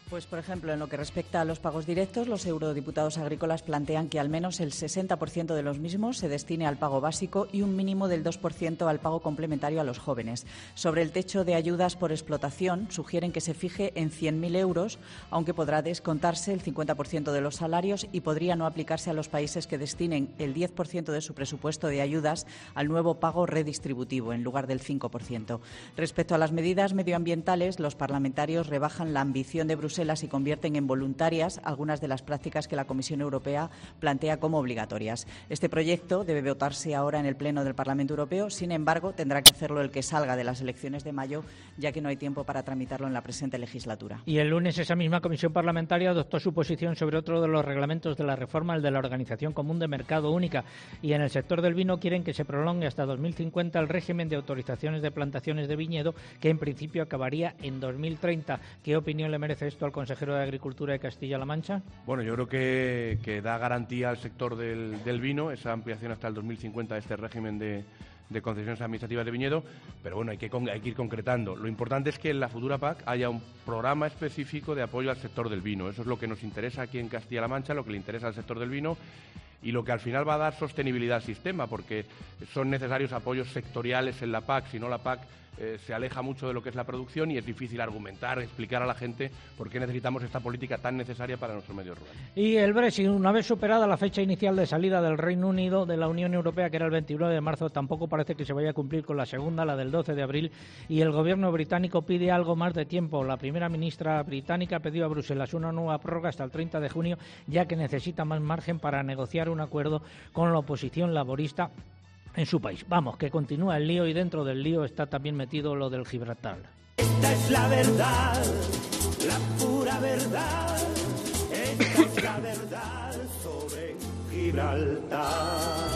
Pues, por ejemplo, en lo que respecta a los pagos directos, los eurodiputados agrícolas plantean que al menos el sesenta por ciento de los mismos se destine al pago básico y un mínimo del dos por ciento al pago complementario a los jóvenes. Sobre el techo de ayudas por explotación, sugieren que se fije en cien mil euros, aunque podrá descontarse el cincuenta por ciento de los salarios y podría no aplicarse a los países que destinen el diez por ciento de su presupuesto de ayudas al nuevo pago redistributivo, en lugar del cinco por ciento. Respecto a las medidas medioambientales, los parlamentarios rebajan la ambición de Bruselas y convierten en voluntarias algunas de las prácticas que la Comisión Europea plantea como obligatorias. Este proyecto debe votarse ahora en el Pleno del Parlamento Europeo, sin embargo, tendrá que hacerlo el que salga de las elecciones de mayo, ya que no hay tiempo para tramitarlo en la presente legislatura. Y el lunes esa misma Comisión Parlamentaria adoptó su posición sobre otro de los reglamentos de la reforma, el de la Organización Común de Mercado Única, y en el sector del vino quieren que se prolongue hasta dos mil cincuenta el régimen de autorizaciones de plantaciones de viñedo, que en principio acabaría en dos mil treinta. ¿Qué opinión le merece esto al consejero de Agricultura de Castilla-La Mancha? Bueno, yo creo que, que da garantía al sector del, del vino, esa ampliación hasta el dos mil cincuenta de este régimen de, de concesiones administrativas de viñedo, pero bueno, hay que, hay que ir concretando. Lo importante es que en la futura P A C haya un programa específico de apoyo al sector del vino. Eso es lo que nos interesa aquí en Castilla-La Mancha, lo que le interesa al sector del vino y lo que al final va a dar sostenibilidad al sistema, porque son necesarios apoyos sectoriales en la P A C, si no la P A C eh, se aleja mucho de lo que es la producción y es difícil argumentar, explicar a la gente por qué necesitamos esta política tan necesaria para nuestros medios rurales. Y el Brexit, una vez superada la fecha inicial de salida del Reino Unido de la Unión Europea, que era el veintinueve de marzo, tampoco parece que se vaya a cumplir con la segunda, la del doce de abril, y el gobierno británico pide algo más de tiempo. La primera ministra británica ha pedido a Bruselas una nueva prórroga hasta el treinta de junio, ya que necesita más margen para negociar un acuerdo con la oposición laborista en su país. Vamos, que continúa el lío y dentro del lío está también metido lo del Gibraltar. Esta es la verdad, la pura verdad, esta es la verdad sobre Gibraltar.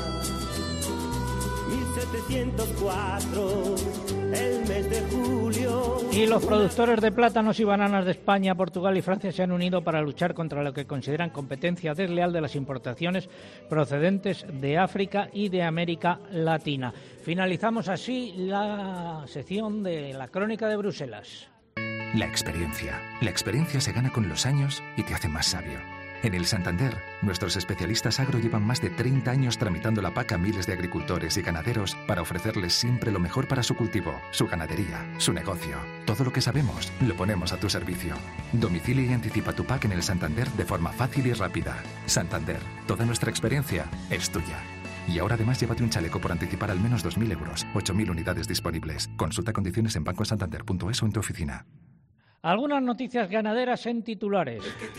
mil setecientos cuatro, el mes de julio. Y los productores de plátanos y bananas de España, Portugal y Francia se han unido para luchar contra lo que consideran competencia desleal de las importaciones procedentes de África y de América Latina. Finalizamos así la sección de la Crónica de Bruselas. La experiencia. La experiencia se gana con los años y te hace más sabio. En el Santander, nuestros especialistas agro llevan más de treinta años tramitando la P A C a miles de agricultores y ganaderos para ofrecerles siempre lo mejor para su cultivo, su ganadería, su negocio. Todo lo que sabemos lo ponemos a tu servicio. Domicilia y anticipa tu P A C en el Santander de forma fácil y rápida. Santander, toda nuestra experiencia es tuya. Y ahora además llévate un chaleco por anticipar al menos dos mil euros, ocho mil unidades disponibles. Consulta condiciones en banco santander punto es o en tu oficina. Algunas noticias ganaderas en titulares.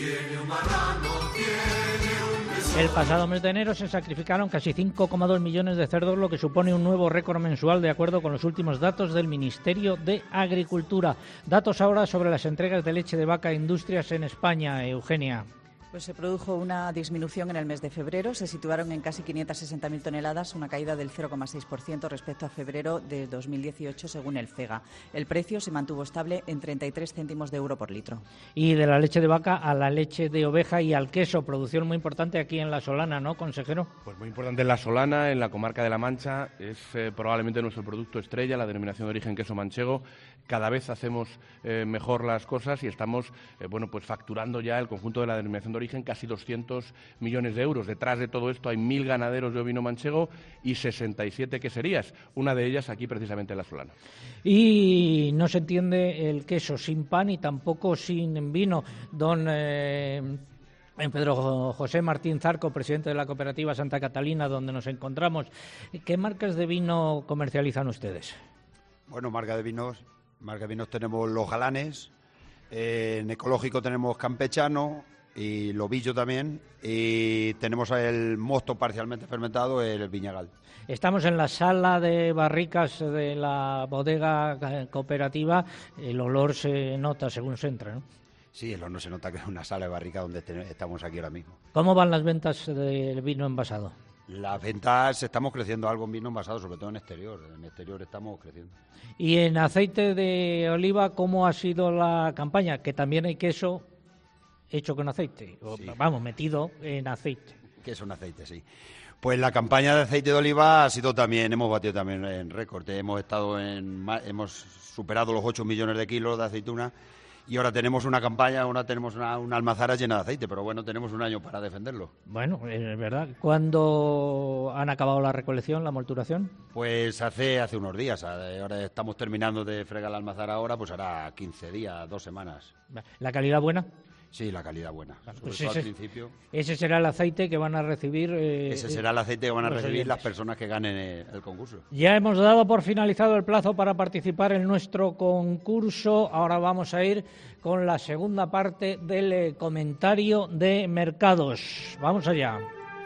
El pasado mes de enero se sacrificaron casi cinco coma dos millones de cerdos, lo que supone un nuevo récord mensual de acuerdo con los últimos datos del Ministerio de Agricultura. Datos ahora sobre las entregas de leche de vaca a industrias en España, Eugenia. Pues se produjo una disminución en el mes de febrero, se situaron en casi quinientas sesenta mil toneladas, una caída del cero coma seis por ciento respecto a febrero de dos mil dieciocho, según el FEGA. El precio se mantuvo estable en treinta y tres céntimos de euro por litro. Y de la leche de vaca a la leche de oveja y al queso, producción muy importante aquí en La Solana, ¿no, consejero? Pues muy importante en La Solana, en la comarca de La Mancha, es eh, probablemente nuestro producto estrella, la denominación de origen queso manchego. Cada vez hacemos eh, mejor las cosas y estamos eh, bueno, pues facturando ya el conjunto de la denominación de origen casi doscientos millones de euros. Detrás de todo esto hay mil ganaderos de ovino manchego y sesenta y siete queserías, una de ellas aquí precisamente en La Solana. Y no se entiende el queso sin pan y tampoco sin vino. Don eh, Pedro José Martín Zarco, presidente de la cooperativa Santa Catalina, donde nos encontramos, ¿qué marcas de vino comercializan ustedes? Bueno, marca de vinos, marca de vinos tenemos Los Galanes, eh, en ecológico tenemos Campechano y Lobillo también, y tenemos el mosto parcialmente fermentado, el Viñagal. Estamos en la sala de barricas de la bodega cooperativa, el olor se nota según se entra, ¿no? Sí, el olor se nota que es una sala de barricas donde estamos aquí ahora mismo. ¿Cómo van las ventas del vino envasado? Las ventas, estamos creciendo algo en vino envasado, sobre todo en exterior. En exterior estamos creciendo. Y en aceite de oliva, ¿cómo ha sido la campaña? Que también hay queso hecho con aceite, o, sí. Vamos, metido en aceite. Queso en aceite, sí. Pues la campaña de aceite de oliva ha sido también, hemos batido también en récord. Hemos estado en, hemos superado los ocho millones de kilos de aceituna y ahora tenemos una campaña, ahora tenemos una, una almazara llena de aceite, pero bueno, tenemos un año para defenderlo. Bueno, es verdad. ¿Cuándo han acabado la recolección, la molturación? Pues hace hace unos días, ahora estamos terminando de fregar la almazara ahora, pues hará quince días, dos semanas. ¿La calidad buena? Sí, la calidad buena. Claro, sobre pues todo ese, al principio. Ese será el aceite que van a recibir... Eh, ese será el aceite que van a recibir oyentes. las personas que ganen el, el concurso. Ya hemos dado por finalizado el plazo para participar en nuestro concurso. Ahora vamos a ir con la segunda parte del eh, comentario de mercados. Vamos allá.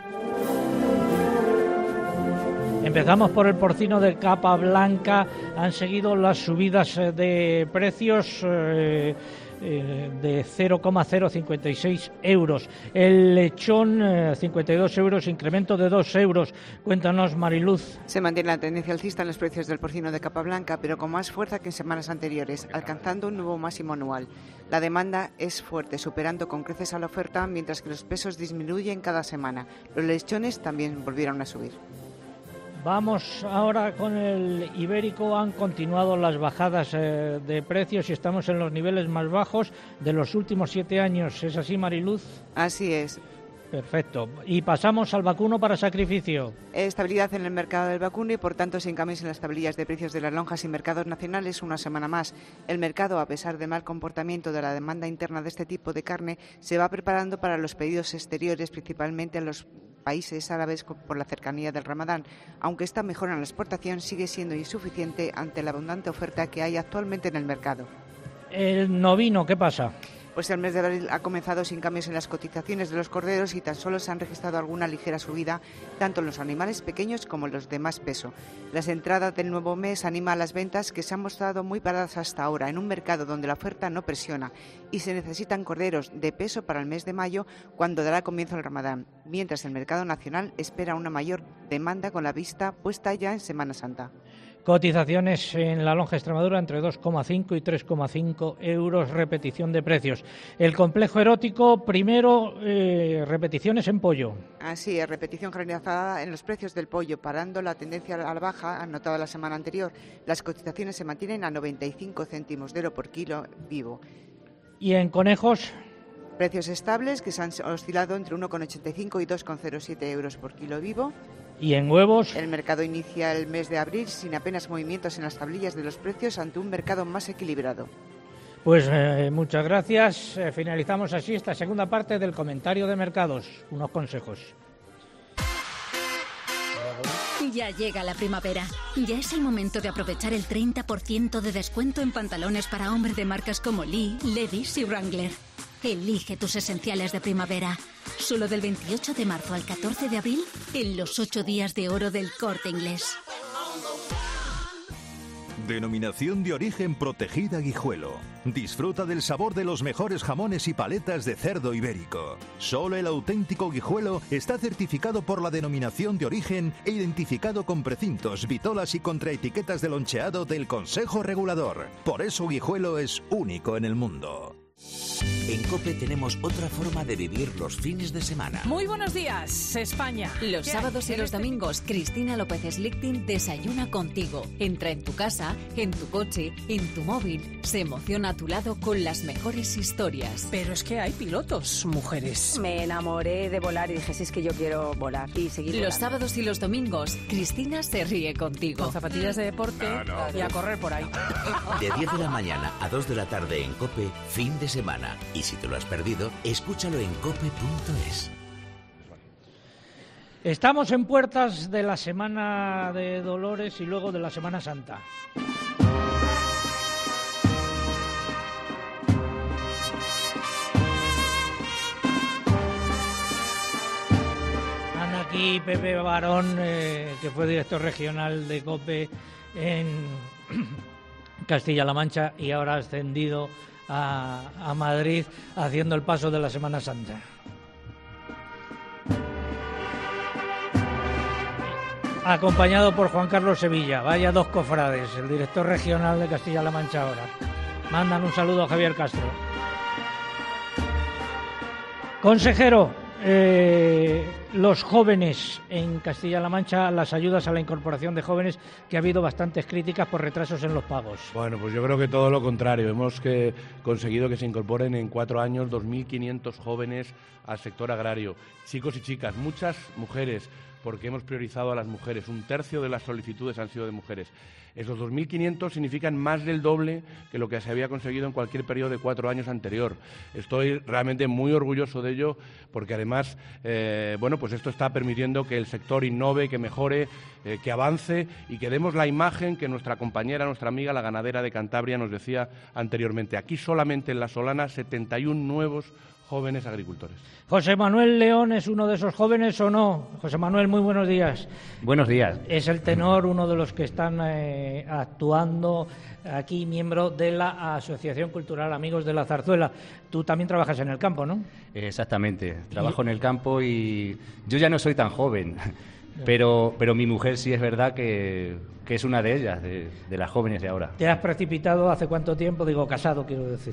Empezamos por el porcino de capa blanca. Han seguido las subidas eh, de precios... Eh, de cero coma cero cincuenta y seis euros. El lechón, eh, cincuenta y dos euros, incremento de dos euros. Cuéntanos, Mariluz. Se mantiene la tendencia alcista en los precios del porcino de capa blanca, pero con más fuerza que en semanas anteriores, alcanzando un nuevo máximo anual. La demanda es fuerte, superando con creces a la oferta, mientras que los pesos disminuyen cada semana. Los lechones también volvieron a subir. Vamos ahora con el ibérico. Han continuado las bajadas eh, de precios y estamos en los niveles más bajos de los últimos siete años. ¿Es así, Mariluz? Así es. Perfecto. Y pasamos al vacuno para sacrificio. Estabilidad en el mercado del vacuno y, por tanto, sin cambios en las tablillas de precios de las lonjas y mercados nacionales una semana más. El mercado, a pesar del mal comportamiento de la demanda interna de este tipo de carne, se va preparando para los pedidos exteriores, principalmente a los países árabes por la cercanía del Ramadán. Aunque esta mejora en la exportación sigue siendo insuficiente ante la abundante oferta que hay actualmente en el mercado. El novino, ¿qué pasa? Pues el mes de abril ha comenzado sin cambios en las cotizaciones de los corderos y tan solo se han registrado alguna ligera subida, tanto en los animales pequeños como en los de más peso. Las entradas del nuevo mes anima a las ventas, que se han mostrado muy paradas hasta ahora, en un mercado donde la oferta no presiona y se necesitan corderos de peso para el mes de mayo, cuando dará comienzo el Ramadán, mientras el mercado nacional espera una mayor demanda con la vista puesta ya en Semana Santa. Cotizaciones en la lonja Extremadura entre dos coma cinco y tres coma cinco euros, repetición de precios. El complejo erótico, primero, eh, repeticiones en pollo. Así es, repetición generalizada en los precios del pollo, parando la tendencia a la baja anotada la semana anterior. Las cotizaciones se mantienen a noventa y cinco céntimos de euro por kilo vivo. ¿Y en conejos? Precios estables que se han oscilado entre uno coma ochenta y cinco y dos coma cero siete euros por kilo vivo. ¿Y en huevos? El mercado inicia el mes de abril sin apenas movimientos en las tablillas de los precios ante un mercado más equilibrado. Pues eh, muchas gracias. Eh, finalizamos así esta segunda parte del comentario de mercados. Unos consejos. Ya llega la primavera. Ya es el momento de aprovechar el treinta por ciento de descuento en pantalones para hombre de marcas como Lee, Levi's y Wrangler. Elige tus esenciales de primavera. Solo del veintiocho de marzo al catorce de abril en los ocho días de oro del Corte Inglés. Denominación de origen protegida Guijuelo. Disfruta del sabor de los mejores jamones y paletas de cerdo ibérico. Solo el auténtico Guijuelo está certificado por la denominación de origen e identificado con precintos, vitolas y contraetiquetas de loncheado del Consejo Regulador. Por eso Guijuelo es único en el mundo. En COPE tenemos otra forma de vivir los fines de semana. Muy buenos días, España. Los sábados y los domingos, Cristina López Slichting desayuna contigo. Entra en tu casa, en tu coche, en tu móvil. Se emociona a tu lado con las mejores historias. Pero es que hay pilotos, mujeres. Me enamoré de volar y dije, si es que yo quiero volar y seguir volando. Los sábados y los domingos, Cristina se ríe contigo. Con zapatillas de deporte no, no. y a correr por ahí. De diez de la mañana a dos de la tarde en COPE, fin de semana. Y si te lo has perdido, escúchalo en cope punto es. Estamos en puertas de la Semana de Dolores y luego de la Semana Santa. Anda aquí Pepe Barón, eh, que fue director regional de COPE en Castilla-La Mancha y ahora ascendido A, a Madrid, haciendo el paso de la Semana Santa. Acompañado por Juan Carlos Sevilla. Vaya dos cofrades, el director regional de Castilla-La Mancha ahora. Mandan un saludo a Javier Castro. Consejero, eh, los jóvenes en Castilla-La Mancha, las ayudas a la incorporación de jóvenes, que ha habido bastantes críticas por retrasos en los pagos? Bueno, pues yo creo que todo lo contrario. Hemos que, conseguido que se incorporen en cuatro años dos mil quinientos jóvenes al sector agrario. Chicos y chicas, muchas mujeres, porque hemos priorizado a las mujeres. Un tercio de las solicitudes han sido de mujeres. Esos dos mil quinientos significan más del doble que lo que se había conseguido en cualquier periodo de cuatro años anterior. Estoy realmente muy orgulloso de ello, porque además, eh, bueno, pues esto está permitiendo que el sector innove, que mejore, eh, que avance y que demos la imagen que nuestra compañera, nuestra amiga, la ganadera de Cantabria, nos decía anteriormente. Aquí solamente en La Solana, setenta y uno nuevos jóvenes agricultores. José Manuel León es uno de esos jóvenes, ¿o no? José Manuel, muy buenos días. Buenos días. Es el tenor, uno de los que están eh, actuando aquí, miembro de la Asociación Cultural Amigos de la Zarzuela. Tú también trabajas en el campo, ¿no? Exactamente. Trabajo ¿Y? en el campo y yo ya no soy tan joven, pero, pero mi mujer sí es verdad que, que es una de ellas, de, de las jóvenes de ahora. ¿Te has precipitado hace cuánto tiempo? Digo, casado, quiero decir.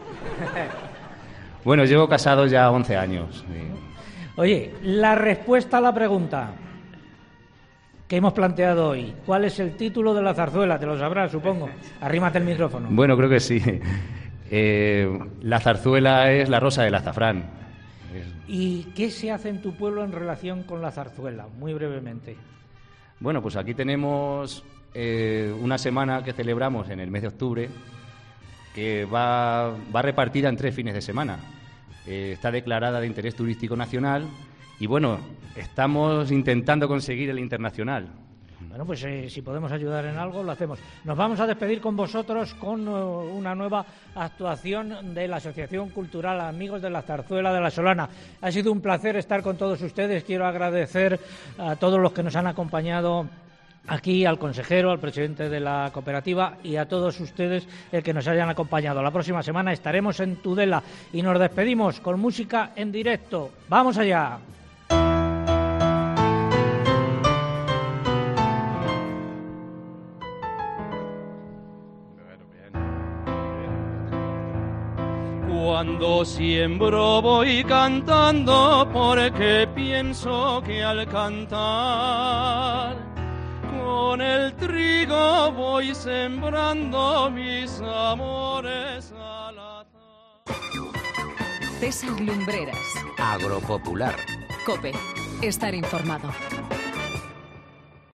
Bueno, llevo casado ya once años. Oye, la respuesta a la pregunta que hemos planteado hoy, ¿cuál es el título de la zarzuela? Te lo sabrás, supongo. Arrímate el micrófono. Bueno, creo que sí. Eh, la zarzuela es La Rosa del Azafrán. ¿Y qué se hace en tu pueblo en relación con la zarzuela? Muy brevemente. Bueno, pues aquí tenemos eh, una semana que celebramos en el mes de octubre, que va, va repartida en tres fines de semana. Eh, está declarada de interés turístico nacional y, bueno, estamos intentando conseguir el internacional. Bueno, pues eh, si podemos ayudar en algo, lo hacemos. Nos vamos a despedir con vosotros con uh, una nueva actuación de la Asociación Cultural Amigos de la Zarzuela de La Solana. Ha sido un placer estar con todos ustedes. Quiero agradecer a todos los que nos han acompañado aquí, al consejero, al presidente de la cooperativa y a todos ustedes el que nos hayan acompañado. La próxima semana estaremos en Tudela y nos despedimos con música en directo. ¡Vamos allá! Cuando siembro voy cantando porque pienso que al cantar con el trigo voy sembrando mis amores a la... César Lumbreras. Agropopular. COPE. Estar informado.